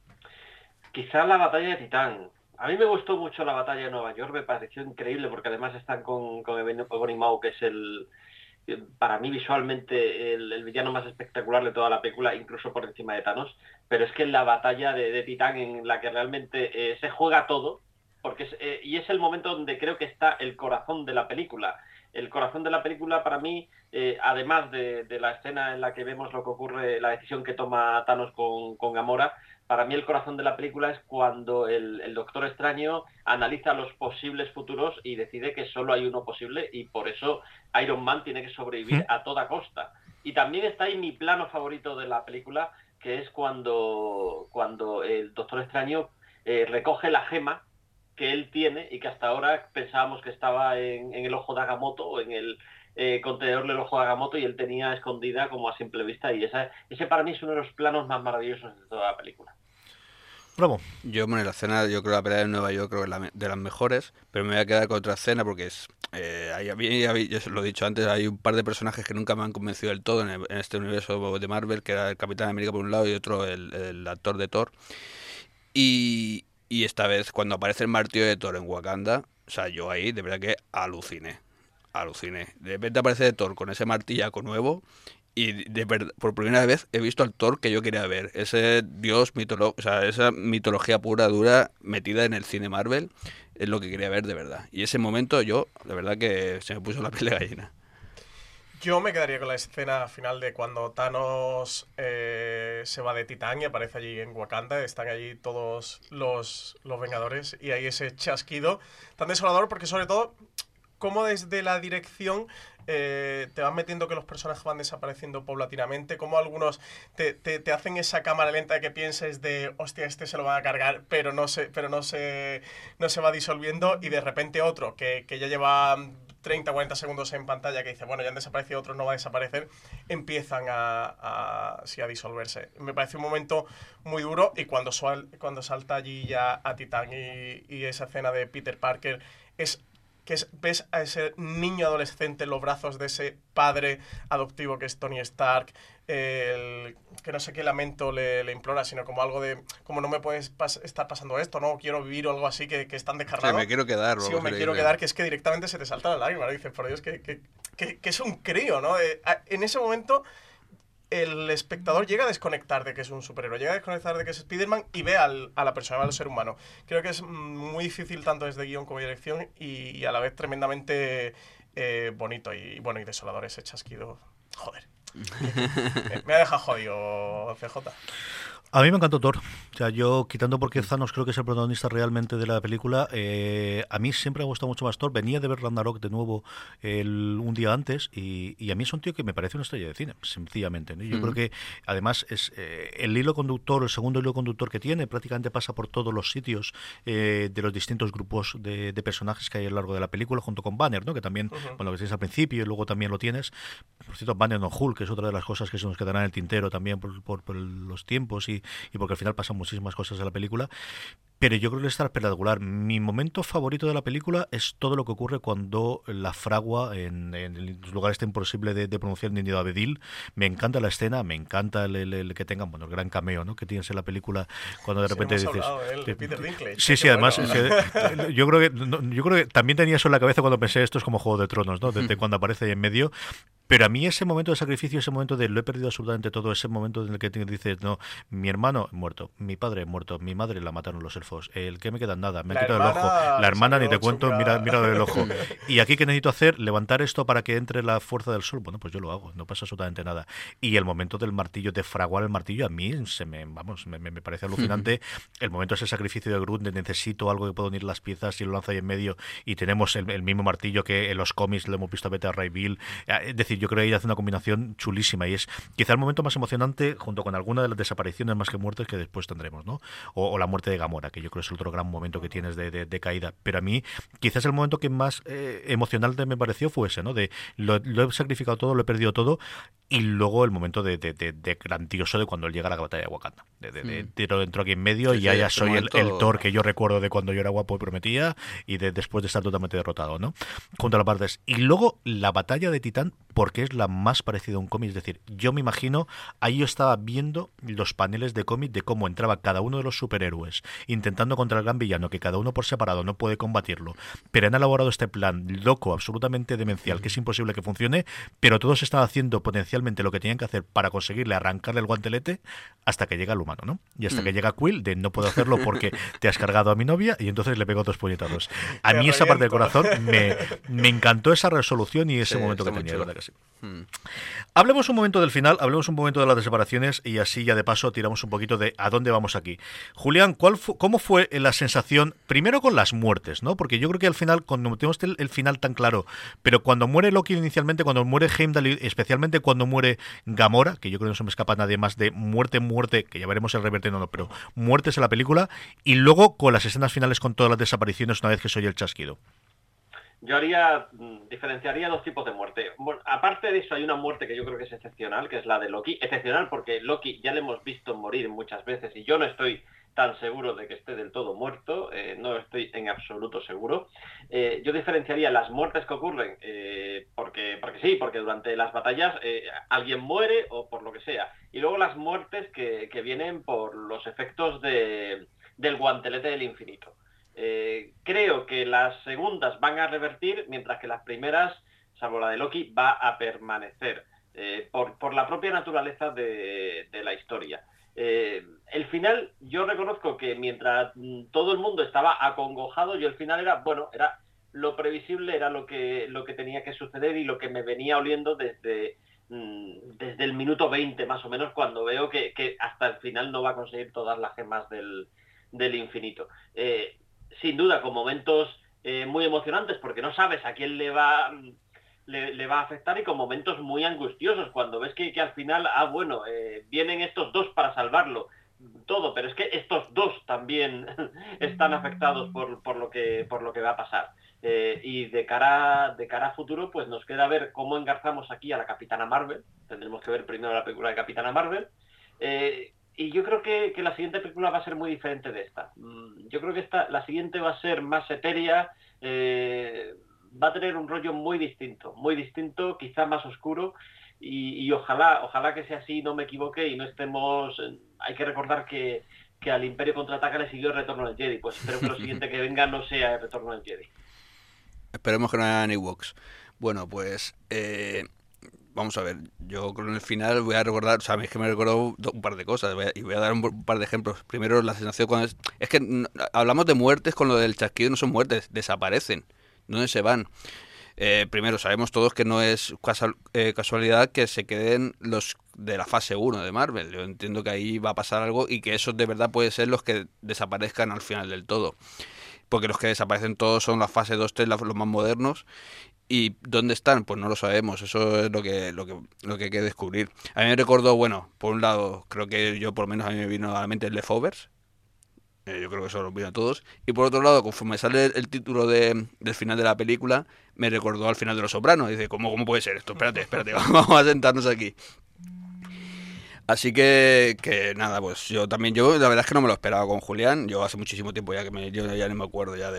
Quizás la batalla de Titán. A mí me gustó mucho la batalla de Nueva York, me pareció increíble porque además están con Ebony Maw, que es para mí visualmente el villano más espectacular de toda la película, incluso por encima de Thanos. Pero es que en la batalla de Titán, en la que realmente se juega todo, porque y es el momento donde creo que está el corazón de la película. El corazón de la película para mí, además de la escena en la que vemos lo que ocurre, la decisión que toma Thanos con Gamora, para mí el corazón de la película es cuando el Doctor Extraño analiza los posibles futuros y decide que solo hay uno posible, y por eso Iron Man tiene que sobrevivir a toda costa. Y también está ahí mi plano favorito de la película, que es cuando el Doctor Extraño recoge la gema que él tiene y que hasta ahora pensábamos que estaba en el ojo de Agamotto, o en el contenedor del ojo de Agamotto, y él tenía escondida como a simple vista, y ese para mí es uno de los planos más maravillosos de toda la película. Bravo. Yo, bueno, la escena, yo creo que la pelea de Nueva York creo que es de las mejores, pero me voy a quedar con otra escena porque es, yo lo he dicho antes, hay un par de personajes que nunca me han convencido del todo en este universo de Marvel, que era el Capitán América por un lado y otro el actor de Thor. Y esta vez, cuando aparece el martillo de Thor en Wakanda, o sea, yo ahí de verdad que aluciné. De repente aparece Thor con ese martillaco nuevo y de verdad, por primera vez he visto al Thor que yo quería ver. Ese dios o sea, esa mitología pura, dura, metida en el cine Marvel, es lo que quería ver de verdad. Y ese momento yo, de verdad que se me puso la piel de gallina. Yo me quedaría con la escena final de cuando Thanos se va de Titán y aparece allí en Wakanda. Están allí todos los Vengadores y hay ese chasquido tan desolador, porque sobre todo como desde la dirección te van metiendo que los personajes van desapareciendo paulatinamente, como algunos te hacen esa cámara lenta de que pienses de hostia, este se lo van a cargar, pero no se va disolviendo, y de repente otro que ya lleva 30 o 40 segundos en pantalla, que dice, bueno, ya han desaparecido, otro no va a desaparecer, empiezan a disolverse. Me parece un momento muy duro, y cuando salta allí ya a Titán y esa escena de Peter Parker es ves a ese niño adolescente en los brazos de ese padre adoptivo que es Tony Stark, que no sé qué lamento le implora, sino como algo de, como no me puedes estar pasando esto, no quiero vivir o algo así, que es tan descarnado. Sí, me quiero quedar. Sí, o me quiero quedar, que es que directamente se te salta la lágrima, ¿no? Dices, por Dios, que es un crío, ¿no? En ese momento el espectador llega a desconectar de que es un superhéroe, llega a desconectar de que es Spider-Man y ve a la persona, al ser humano. Creo que es muy difícil tanto desde guión como dirección y a la vez tremendamente bonito y bueno y desolador ese chasquido. Joder. Me ha dejado jodido, CJ. A mí me encantó Thor. O sea, yo, quitando porque Thanos creo que es el protagonista realmente de la película, a mí siempre me ha gustado mucho más Thor. Venía de ver Ragnarok de nuevo un día antes y a mí es un tío que me parece una estrella de cine, sencillamente, ¿no? Yo creo que, además, es el hilo conductor, el segundo hilo conductor que tiene, prácticamente pasa por todos los sitios de los distintos grupos de personajes que hay a lo largo de la película, junto con Banner, ¿no? Que también, bueno, que tienes al principio y luego también lo tienes. Por cierto, Banner no Hulk, que es otra de las cosas que se nos quedará en el tintero también por los tiempos y porque al final pasan muchísimas cosas en la película. Pero yo creo que está espectacular. Mi momento favorito de la película es todo lo que ocurre cuando la fragua en los lugares imposible de pronunciar ni de Abedil. Me encanta la escena, me encanta el que tengan, bueno, el gran cameo, ¿no? Que tienes en la película cuando de repente dices... Peter Dinklage. Sí, además, bueno. Yo creo que también tenía eso en la cabeza cuando pensé esto es como Juego de Tronos, ¿no? Desde cuando aparece ahí en medio. Pero a mí ese momento de sacrificio, ese momento de lo he perdido absolutamente todo, ese momento en el que dices, no, mi hermano muerto, mi padre muerto, mi madre la mataron los elfos, el que me queda nada, me han quitado el ojo, la hermana ni te cuento, mira el ojo. Y aquí ¿qué necesito hacer? Levantar esto para que entre la fuerza del sol. Bueno, pues yo lo hago, no pasa absolutamente nada. Y el momento del martillo, de fraguar el martillo, a mí me parece alucinante. El momento es el sacrificio de Groot, de necesito algo que pueda unir las piezas y lo lanza ahí en medio y tenemos el mismo martillo que en los cómics lo hemos visto a Beta Ray Bill. Es decir, yo creo que ella hace una combinación chulísima y es quizá el momento más emocionante junto con alguna de las desapariciones más que muertes que después tendremos, ¿no? O la muerte de Gamora, que yo creo que es otro gran momento que tienes de caída. Pero a mí quizás el momento que más emocional me pareció fue ese, ¿no? De lo he sacrificado todo, lo he perdido todo y luego el momento de grandioso de cuando él llega a la batalla de Wakanda. Dentro aquí en medio y ya soy el Thor que yo recuerdo de cuando yo era guapo y prometía y después de estar totalmente derrotado, ¿no? Junto a las partes. Y luego la batalla de Titán, porque es la más parecida a un cómic. Es decir, yo me imagino, ahí yo estaba viendo los paneles de cómic de cómo entraba cada uno de los superhéroes intentando contra el gran villano, que cada uno por separado no puede combatirlo, pero han elaborado este plan loco, absolutamente demencial, que es imposible que funcione, pero todos están haciendo potencialmente lo que tenían que hacer para conseguirle arrancarle el guantelete hasta que llega el humano, ¿no? Y hasta que llega Quill, de no puedo hacerlo porque te has cargado a mi novia, y entonces le pego 2 puñetazos. A mí esa parte del corazón me encantó esa resolución y ese momento que tenía, la verdad que sí. Hablemos un momento del final, hablemos un momento de las separaciones y así ya de paso tiramos un poquito de a dónde vamos aquí. Julián, ¿cómo fue la sensación, primero con las muertes, ¿no? Porque yo creo que al final, cuando tenemos el final tan claro, pero cuando muere Loki inicialmente, cuando muere Heimdall, especialmente cuando muere Gamora, que yo creo que no se me escapa nadie más de muerte, que ya veremos el revertido, no, pero muertes en la película, y luego con las escenas finales con todas las desapariciones una vez que soy el chasquido. Yo diferenciaría 2 tipos de muerte. Bueno, aparte de eso, hay una muerte que yo creo que es excepcional, que es la de Loki. Excepcional porque Loki ya le hemos visto morir muchas veces y yo no estoy tan seguro de que esté del todo muerto, no estoy en absoluto seguro. Yo diferenciaría las muertes que ocurren, porque durante las batallas alguien muere o por lo que sea, y luego las muertes que vienen por los efectos del guantelete del infinito. Creo que las segundas van a revertir, mientras que las primeras, salvo la de Loki, va a permanecer por la propia naturaleza de la historia. El final, yo reconozco que mientras todo el mundo estaba acongojado, yo el final era lo previsible, era lo que tenía que suceder y lo que me venía oliendo desde el minuto 20 más o menos, cuando veo que hasta el final no va a conseguir todas las gemas del infinito. Sin duda, con momentos muy emocionantes, porque no sabes a quién le va a afectar, y con momentos muy angustiosos, cuando ves que al final, vienen estos 2 para salvarlo todo, pero es que estos 2 también están afectados por lo que va a pasar. Y de cara a futuro, pues nos queda ver cómo engarzamos aquí a la Capitana Marvel. Tendremos que ver primero la película de Capitana Marvel. Y yo creo que la siguiente película va a ser muy diferente de esta. Yo creo que la siguiente va a ser más etérea, va a tener un rollo muy distinto, quizá más oscuro, y ojalá que sea así, no me equivoque y no estemos... Hay que recordar que al Imperio Contraataca le siguió el Retorno del Jedi, pues espero que lo siguiente que venga no sea el Retorno del Jedi. Esperemos que no hagan Ewoks. Bueno, pues vamos a ver. Yo con el final voy a recordar, o sea, es que me recuerdo un par de cosas y voy a dar un par de ejemplos. Primero, la sensación cuando es que hablamos de muertes con lo del chasquido, no son muertes, desaparecen. ¿Dónde se van? Primero, sabemos todos que no es casualidad que se queden los de la fase 1 de Marvel. Yo entiendo que ahí va a pasar algo y que esos de verdad pueden ser los que desaparezcan al final del todo. Porque los que desaparecen todos son la fase 2, 3, los más modernos. ¿Y dónde están? Pues no lo sabemos. Eso es lo que hay que descubrir. A mí me recordó, bueno, por un lado, creo que yo por lo menos a mí me vino a la mente el Leftovers. Yo creo que eso lo vino a todos. Y por otro lado, conforme sale el título del final de la película, me recordó al final de Los Sopranos. Dice, ¿cómo puede ser esto? Espérate, vamos a sentarnos aquí. Así que nada, pues yo la verdad es que no me lo esperaba con Julián. Yo hace muchísimo tiempo ya que yo ya no me acuerdo ya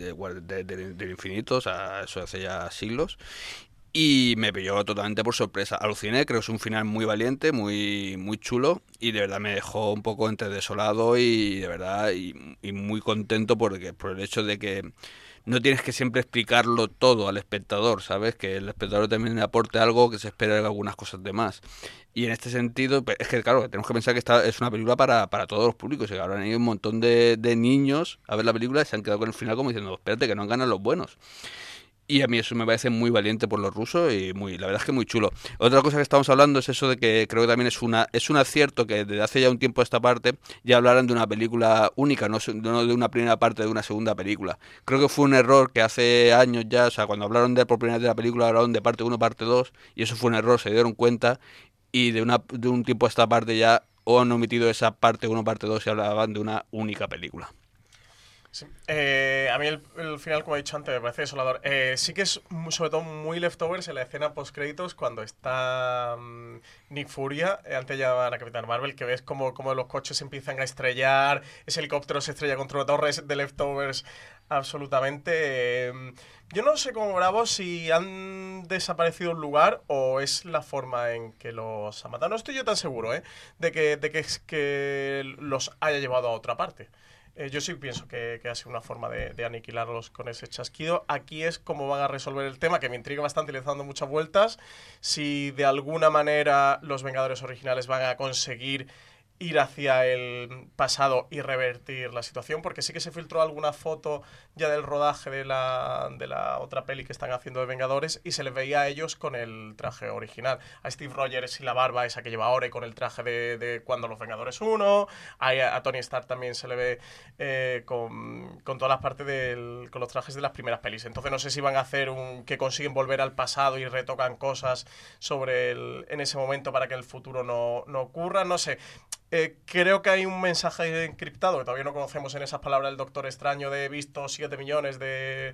del infinito, o sea, eso hace ya siglos. Y me pilló totalmente por sorpresa. Aluciné, creo que es un final muy valiente, muy chulo, y de verdad me dejó un poco entre desolado y de verdad y muy contento por el hecho de que no tienes que siempre explicarlo todo al espectador, ¿sabes? Que el espectador también le aporte algo, que se espera algunas cosas de más. Y en este sentido, pues, es que claro, tenemos que pensar que esta es una película para todos los públicos, y que ahora han ido un montón de niños a ver la película y se han quedado con el final como diciendo, espérate, que no ganan los buenos. Y a mí eso me parece muy valiente por los rusos y la verdad es que muy chulo. Otra cosa que estamos hablando es eso de que creo que también es un acierto que desde hace ya un tiempo a esta parte ya hablaran de una película única, no de una primera parte de una segunda película. Creo que fue un error que hace años ya, o sea, cuando hablaron por primera vez de la película hablaron de parte 1, parte 2, y eso fue un error, se dieron cuenta, y de un tiempo a esta parte ya o han omitido esa parte 1, parte 2 y hablaban de una única película. Sí. A mí el final, como he dicho antes, me parece desolador. Sí que es sobre todo muy Leftovers en la escena post-créditos cuando está Nick Furia, antes de llamar a Capitán Marvel, que ves como los coches se empiezan a estrellar, ese helicóptero se estrella contra una torre de Leftovers, absolutamente. Yo no sé cómo Bravo si han desaparecido un lugar o es la forma en que los ha matado. No estoy yo tan seguro, de que los haya llevado a otra parte. Yo sí pienso que ha sido una forma de aniquilarlos con ese chasquido. Aquí es como van a resolver el tema, que me intriga bastante y le está dando muchas vueltas. Si de alguna manera los Vengadores originales van a conseguir ir hacia el pasado y revertir la situación, porque sí que se filtró alguna foto ya del rodaje de la otra peli que están haciendo de Vengadores y se les veía a ellos con el traje original. A Steve Rogers y la barba esa que lleva ahora y con el traje de cuando los Vengadores 1, a Tony Stark también se le ve con todas las partes con los trajes de las primeras pelis. Entonces no sé si van a hacer que consiguen volver al pasado y retocan cosas en ese momento para que el futuro no ocurra, no sé. Creo que hay un mensaje encriptado que todavía no conocemos en esas palabras del Doctor Extraño de visto 7 millones de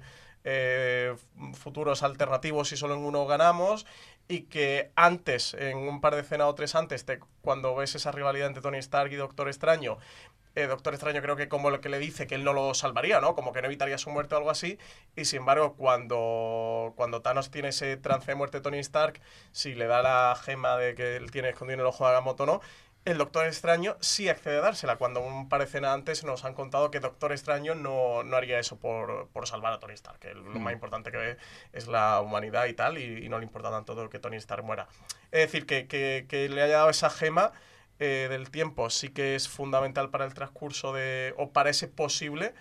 futuros alternativos y solo en uno ganamos, y que antes, en un par de escenas o 3 antes, cuando ves esa rivalidad entre Tony Stark y Doctor Extraño, Doctor Extraño creo que como lo que le dice que él no lo salvaría, ¿no? Como que no evitaría su muerte o algo así, y sin embargo cuando Thanos tiene ese trance de muerte de Tony Stark, si le da la gema de que él tiene escondido en el ojo de Agamotto, ¿no? El Doctor Extraño sí accede a dársela, cuando un par de escenas antes nos han contado que Doctor Extraño no haría eso por salvar a Tony Stark, que lo más importante que ve es la humanidad y tal, y no le importa tanto que Tony Stark muera. Es decir, que le haya dado esa gema del tiempo sí que es fundamental para el transcurso o para ese posible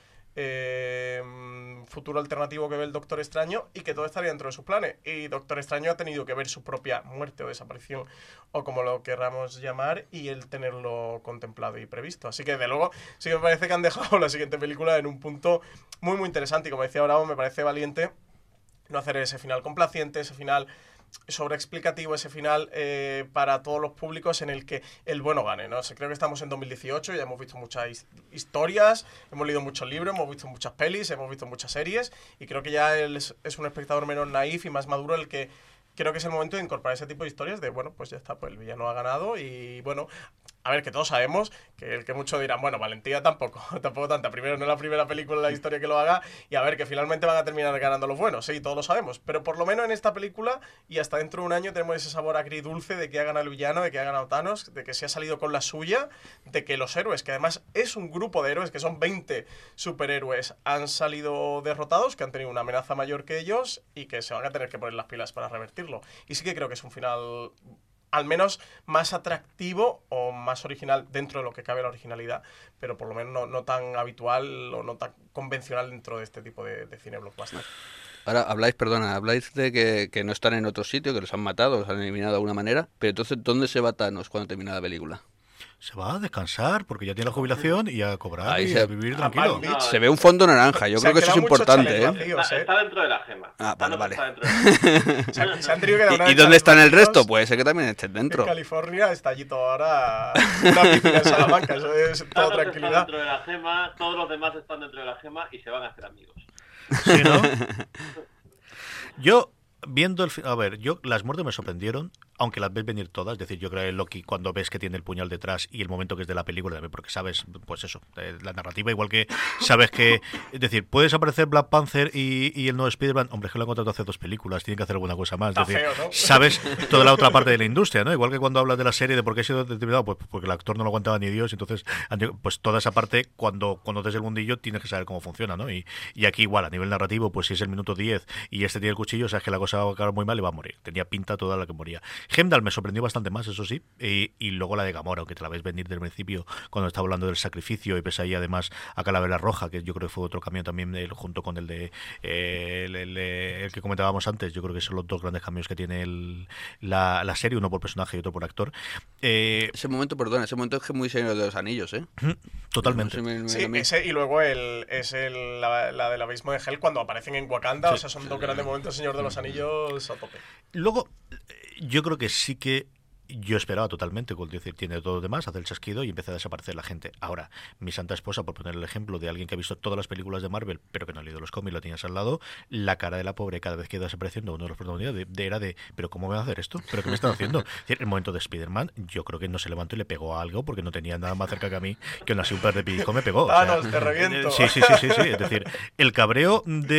futuro alternativo que ve el Doctor Extraño, y que todo estaría dentro de sus planes, y Doctor Extraño ha tenido que ver su propia muerte o desaparición o como lo querramos llamar, y el tenerlo contemplado y previsto. Así que de luego sí que me parece que han dejado la siguiente película en un punto muy muy interesante, y como decía Bravo, me parece valiente no hacer ese final complaciente, ese final sobreexplicativo, ese final para todos los públicos en el que el bueno gane, ¿no? Creo que estamos en 2018, ya hemos visto muchas historias, hemos leído muchos libros, hemos visto muchas pelis, hemos visto muchas series, y creo que ya él es un espectador menos naif y más maduro el que creo que es el momento de incorporar ese tipo de historias de, bueno, pues ya está, pues el villano ha ganado, y bueno, a ver, que todos sabemos que muchos dirán, bueno, valentía tampoco tanta. Primero, no es la primera película en la historia que lo haga, y a ver, que finalmente van a terminar ganando los buenos, sí, todos lo sabemos. Pero por lo menos en esta película, y hasta dentro de un año, tenemos ese sabor agridulce de que hagan al villano, de que hagan a Thanos, de que se ha salido con la suya, de que los héroes, que además es un grupo de héroes, que son 20 superhéroes, han salido derrotados, que han tenido una amenaza mayor que ellos, y que se van a tener que poner las pilas para revertirlo. Y sí que creo que es un final al menos más atractivo o más original dentro de lo que cabe la originalidad, pero por lo menos no tan habitual o no tan convencional dentro de este tipo de cine blockbuster. Ahora habláis de que no están en otro sitio, que los han matado, los han eliminado de alguna manera, pero entonces, ¿dónde se va Thanos cuando termina la película? Se va a descansar porque ya tiene la jubilación y a cobrar Ahí y a vivir tranquilo. No, Se ve un fondo naranja, yo creo que eso es importante, ¿eh? Vacíos, está dentro de la gema. Ah, vale. Está dentro de la gema. Se han tenido que dar una ¿Y dónde están el resto? Puede ser que también estén dentro. En California está allí todo ahora una piscina en Salamanca, eso es todo Thanos está tranquilidad. dentro de la gema, todos los demás están dentro de la gema y se van a hacer amigos. Sí, ¿no? Yo, viendo a ver, las muertes me sorprendieron, aunque las ves venir todas. Es decir, yo creo que Loki, cuando ves que tiene el puñal detrás y el momento que es de la película, también porque sabes, pues eso, la narrativa, igual que sabes que, es decir, puedes aparecer Black Panther y el nuevo Spider-Man, hombre, es que lo han contratado hace 2 películas, tienen que hacer alguna cosa más. Está Es decir, feo, ¿no? sabes toda la otra parte de la industria, ¿no? Igual que cuando hablas de la serie de por qué ha sido determinado, pues porque el actor no lo aguantaba ni Dios, entonces, pues toda esa parte, cuando conoces el mundillo, tienes que saber cómo funciona, ¿no? Y aquí igual, a nivel narrativo, pues si es el minuto 10 y este tiene el cuchillo, sabes que la cosa va a acabar muy mal y va a morir. Tenía pinta toda la que moría. Heimdall me sorprendió bastante más, eso sí, y luego la de Gamora, aunque te la ves venir del principio cuando estaba hablando del sacrificio, y ves ahí además a Calavera Roja, que yo creo que fue otro cambio también, junto con el de el que comentábamos antes. Yo creo que son los 2 grandes cambios que tiene la serie, uno por personaje y otro por actor. Ese momento es que muy Señor de los Anillos, ¿eh? Totalmente. Sí, ese y luego la del abismo de Hell cuando aparecen en Wakanda, Sí. o sea, son 2 grandes momentos Señor de los Anillos a tope. Luego, yo creo que sí que yo esperaba totalmente, con decir, tiene todo lo demás, hace el chasquido y empieza a desaparecer la gente. Ahora, mi santa esposa, por poner el ejemplo de alguien que ha visto todas las películas de Marvel, pero que no ha leído los cómics, lo tienes al lado, la cara de la pobre cada vez que iba desapareciendo uno de los protagonistas era de, ¿pero cómo me va a hacer esto? ¿Pero qué me están haciendo? Es decir, el momento de Spider-Man, yo creo que no se levantó y le pegó a algo porque no tenía nada más cerca que a mí, que aún así un par de pellizco me pegó. Thanos, te reviento. Sí. Es decir, el cabreo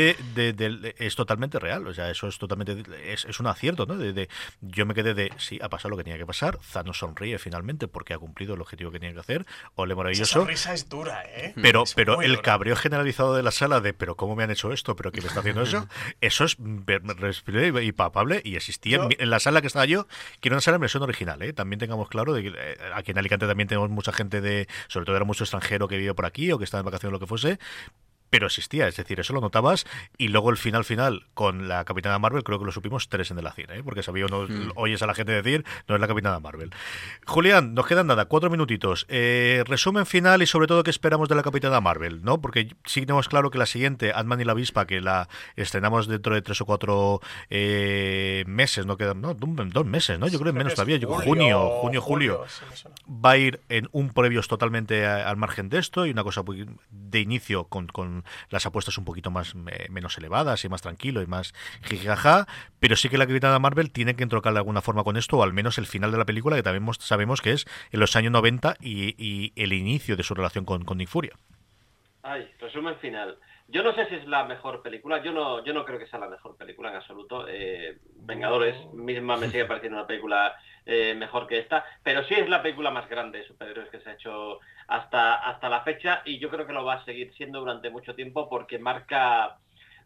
es totalmente real. O sea, eso es totalmente. Es un acierto, ¿no? Yo me quedé sí, ha pasado lo que tenía que pasar. Thanos sonríe finalmente porque ha cumplido el objetivo que tenía que hacer. Ole, Esa maravilloso. sonrisa es dura, ¿eh? Pero muy el dura. cabreo generalizado de la sala de ¿pero cómo me han hecho esto? ¿Pero quién me está haciendo eso? Eso es respirable y palpable y existía en la sala que estaba yo, que era una sala en versión original, ¿eh? También tengamos claro de que aquí en Alicante también tenemos mucha gente sobre todo era mucho extranjero que vive por aquí o que está en vacaciones o lo que fuese, pero existía, es decir, eso lo notabas. Y luego el final con la Capitana Marvel, creo que lo supimos 3 en de la cine, ¿eh? Porque sabía oyes a la gente decir, no es la Capitana Marvel. Julián, nos quedan 4 minutitos. Resumen final y sobre todo qué esperamos de la Capitana Marvel, ¿no? Porque sí tenemos claro que la siguiente, Ant-Man y la Avispa, que la estrenamos dentro de 3 o 4 meses, no quedan, no, 2 meses, ¿no? Yo creo que menos todavía, julio. Sí, me suena. Va a ir en un previos totalmente al margen de esto y una cosa de inicio con las apuestas un poquito más menos elevadas y más tranquilo y más jijaja, pero sí que la Capitana Marvel tiene que entroncar de alguna forma con esto, o al menos el final de la película, que también sabemos que es en los años 90 y el inicio de su relación con Nick Fury. Ay, resumen final. Yo no sé si es la mejor película, yo no creo que sea la mejor película en absoluto. Vengadores misma me sigue pareciendo una película mejor que esta, pero sí es la película más grande de superhéroes que se ha hecho hasta la fecha, y yo creo que lo va a seguir siendo durante mucho tiempo porque marca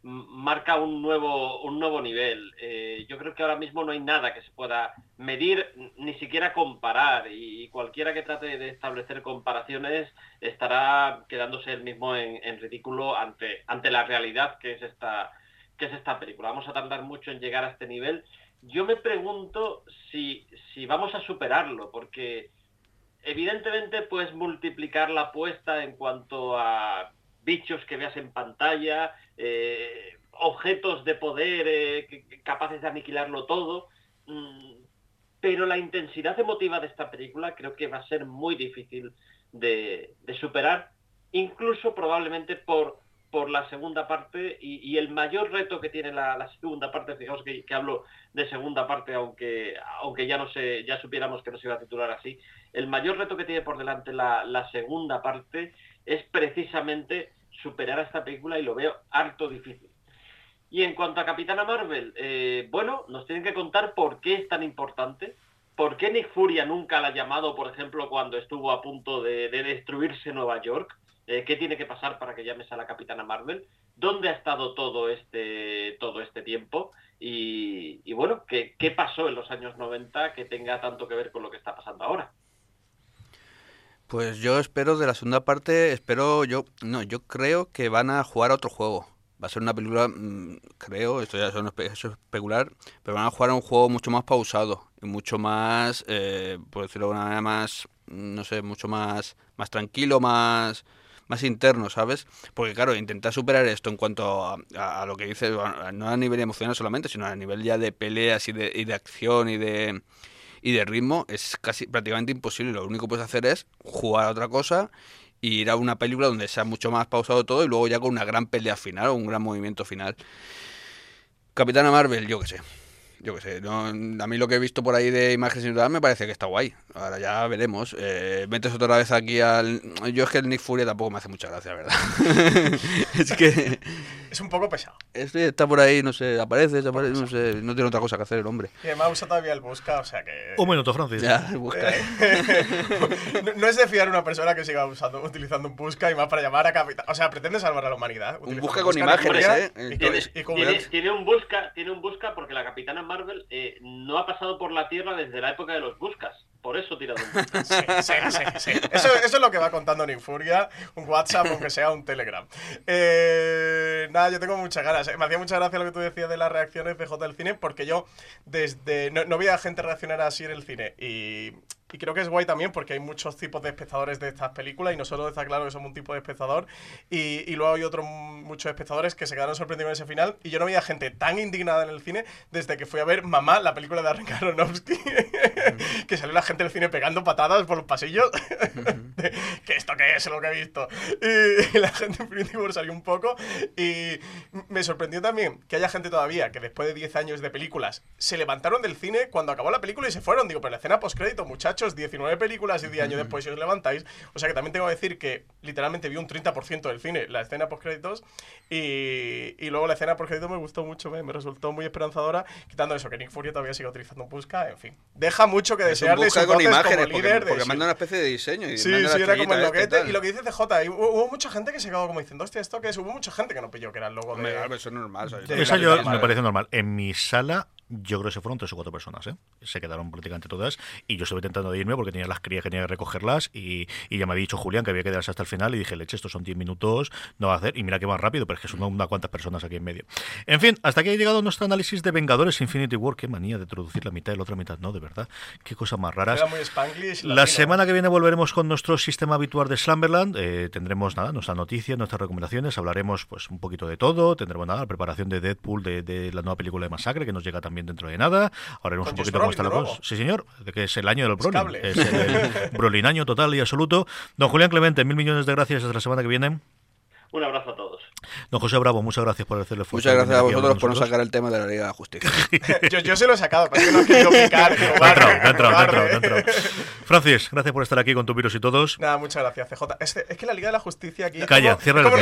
un nuevo nivel. Yo creo que ahora mismo no hay nada que se pueda medir, ni siquiera comparar, y cualquiera que trate de establecer comparaciones estará quedándose él mismo en ridículo ante la realidad que es esta película. Vamos a tardar mucho en llegar a este nivel. Yo me pregunto si vamos a superarlo, porque evidentemente puedes multiplicar la apuesta en cuanto a bichos que veas en pantalla, objetos de poder capaces de aniquilarlo todo, pero la intensidad emotiva de esta película creo que va a ser muy difícil de superar, incluso probablemente por por la segunda parte y el mayor reto que tiene la segunda parte, fijaos que hablo de segunda parte, aunque ya supiéramos que no se iba a titular así, el mayor reto que tiene por delante la segunda parte es precisamente superar a esta película y lo veo harto difícil. Y en cuanto a Capitana Marvel, bueno, nos tienen que contar por qué es tan importante, por qué Nick Fury nunca la ha llamado, por ejemplo, cuando estuvo a punto de destruirse Nueva York. ¿Qué tiene que pasar para que llames a la Capitana Marvel? ¿Dónde ha estado todo este tiempo? Y bueno, ¿qué pasó en los años 90 que tenga tanto que ver con lo que está pasando ahora? Pues yo espero de la segunda parte, yo creo que van a jugar a otro juego. Va a ser una película, creo, esto ya es especular, pero van a jugar a un juego mucho más pausado y mucho más, por decirlo de una manera más, no sé, mucho más tranquilo, más interno, ¿sabes? Porque claro, intentar superar esto en cuanto a lo que dices, no a nivel emocional solamente, sino a nivel ya de peleas y de acción y de ritmo, es casi prácticamente imposible. Lo único que puedes hacer es jugar a otra cosa y ir a una película donde sea mucho más pausado todo y luego ya con una gran pelea final o un gran movimiento final. Capitana Marvel, yo qué sé, no, a mí lo que he visto por ahí de imágenes y tal me parece que está guay. Ahora ya veremos. Metes otra vez aquí yo es que el Nick Fury tampoco me hace mucha gracia, ¿verdad? Es que es un poco pesado. Está por ahí, no sé, aparece, no sé, no tiene otra cosa que hacer el hombre. Y además usa todavía el busca, o sea que... Un minuto, Francis. Ya, el busca. No es de fiar una persona que siga utilizando un busca y más para llamar a Capitán. O sea, pretende salvar a la humanidad. Un busca con imágenes, Tiene un busca porque la Capitana Marvel no ha pasado por la Tierra desde la época de los buscas. Por eso tira de un busca. Sí. Eso es lo que va contando Nick Furia. Un WhatsApp, aunque sea un Telegram. Nada, yo tengo muchas ganas. Me hacía mucha gracia lo que tú decías de las reacciones de J del cine, porque yo no veía gente reaccionar así en el cine. Y creo que es guay también porque hay muchos tipos de espectadores de estas películas y nosotros está claro que somos un tipo de espectador y luego hay muchos espectadores que se quedaron sorprendidos con ese final y yo no veía gente tan indignada en el cine desde que fui a ver Mamá, la película de Darren Aronofsky, que salió la gente del cine pegando patadas por los pasillos. ¿Qué esto qué es lo que he visto? Y la gente en principio salió un poco y me sorprendió también que haya gente todavía que después de 10 años de películas se levantaron del cine cuando acabó la película y se fueron. Digo, pero la escena postcrédito, muchachos, 19 películas y 10 años después si os levantáis. O sea que también tengo que decir que literalmente vi un 30% del cine, la escena postcréditos, y luego la escena postcréditos me gustó mucho, me resultó muy esperanzadora, quitando eso, que Nick Fury todavía sigue utilizando un busca, en fin. Deja mucho que desear de sus dotes imágenes, como líder. Porque manda una especie de diseño. Y sí, era como el loquete. Y lo que dice CJ, hubo mucha gente que se quedó como diciendo, hostia, ¿esto qué es? Hubo mucha gente que no pilló que era el logo de... Claro, eso es normal. Eso yo me parece normal. En mi sala, yo creo que se fueron 3 o 4 personas, ¿eh? Se quedaron prácticamente todas y yo estuve intentando irme porque tenía las crías que tenía que recogerlas y ya me había dicho Julián que había que quedarse hasta el final y dije, leche, estos son 10 minutos, no va a hacer, y mira que más rápido, pero es que son unas cuantas personas aquí en medio. En fin, hasta aquí ha llegado nuestro análisis de Vengadores Infinity War. Qué manía de traducir la mitad y la otra mitad, no, de verdad, qué cosas más raras. Muy Spanglish, la semana que viene volveremos con nuestro sistema habitual de Slumberland. Tendremos nuestras noticias, nuestras recomendaciones, hablaremos pues un poquito de todo, tendremos la preparación de Deadpool, de la nueva película de Masacre que nos llega también dentro de nada. Hablaremos un poquito cómo están los dos. Sí, señor, de que es el año del Brolin. Es el Brolin año total y absoluto. Don Julián Clemente, 1000 millones de gracias. Hasta la semana que viene. Un abrazo a todos. Don José Bravo, muchas gracias por hacerle esfuerzo. Muchas gracias a vosotros por no sacar el tema de la Liga de la Justicia. yo se lo he sacado, para que no quiero picar. Dentro. Francis, gracias por estar aquí con tu virus y todos. Nada, muchas gracias, CJ. Es que la Liga de la Justicia aquí... Calla, cierra el micro.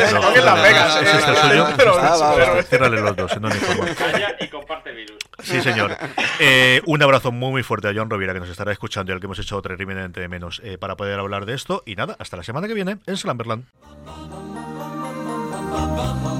Ciérrale los dos. Calla y comparte virus. Sí, señor. Un abrazo muy fuerte a John Rovira, que nos estará escuchando y al que hemos hecho terriblemente menos para poder hablar de esto. Y nada, hasta la semana que viene en Slumberland.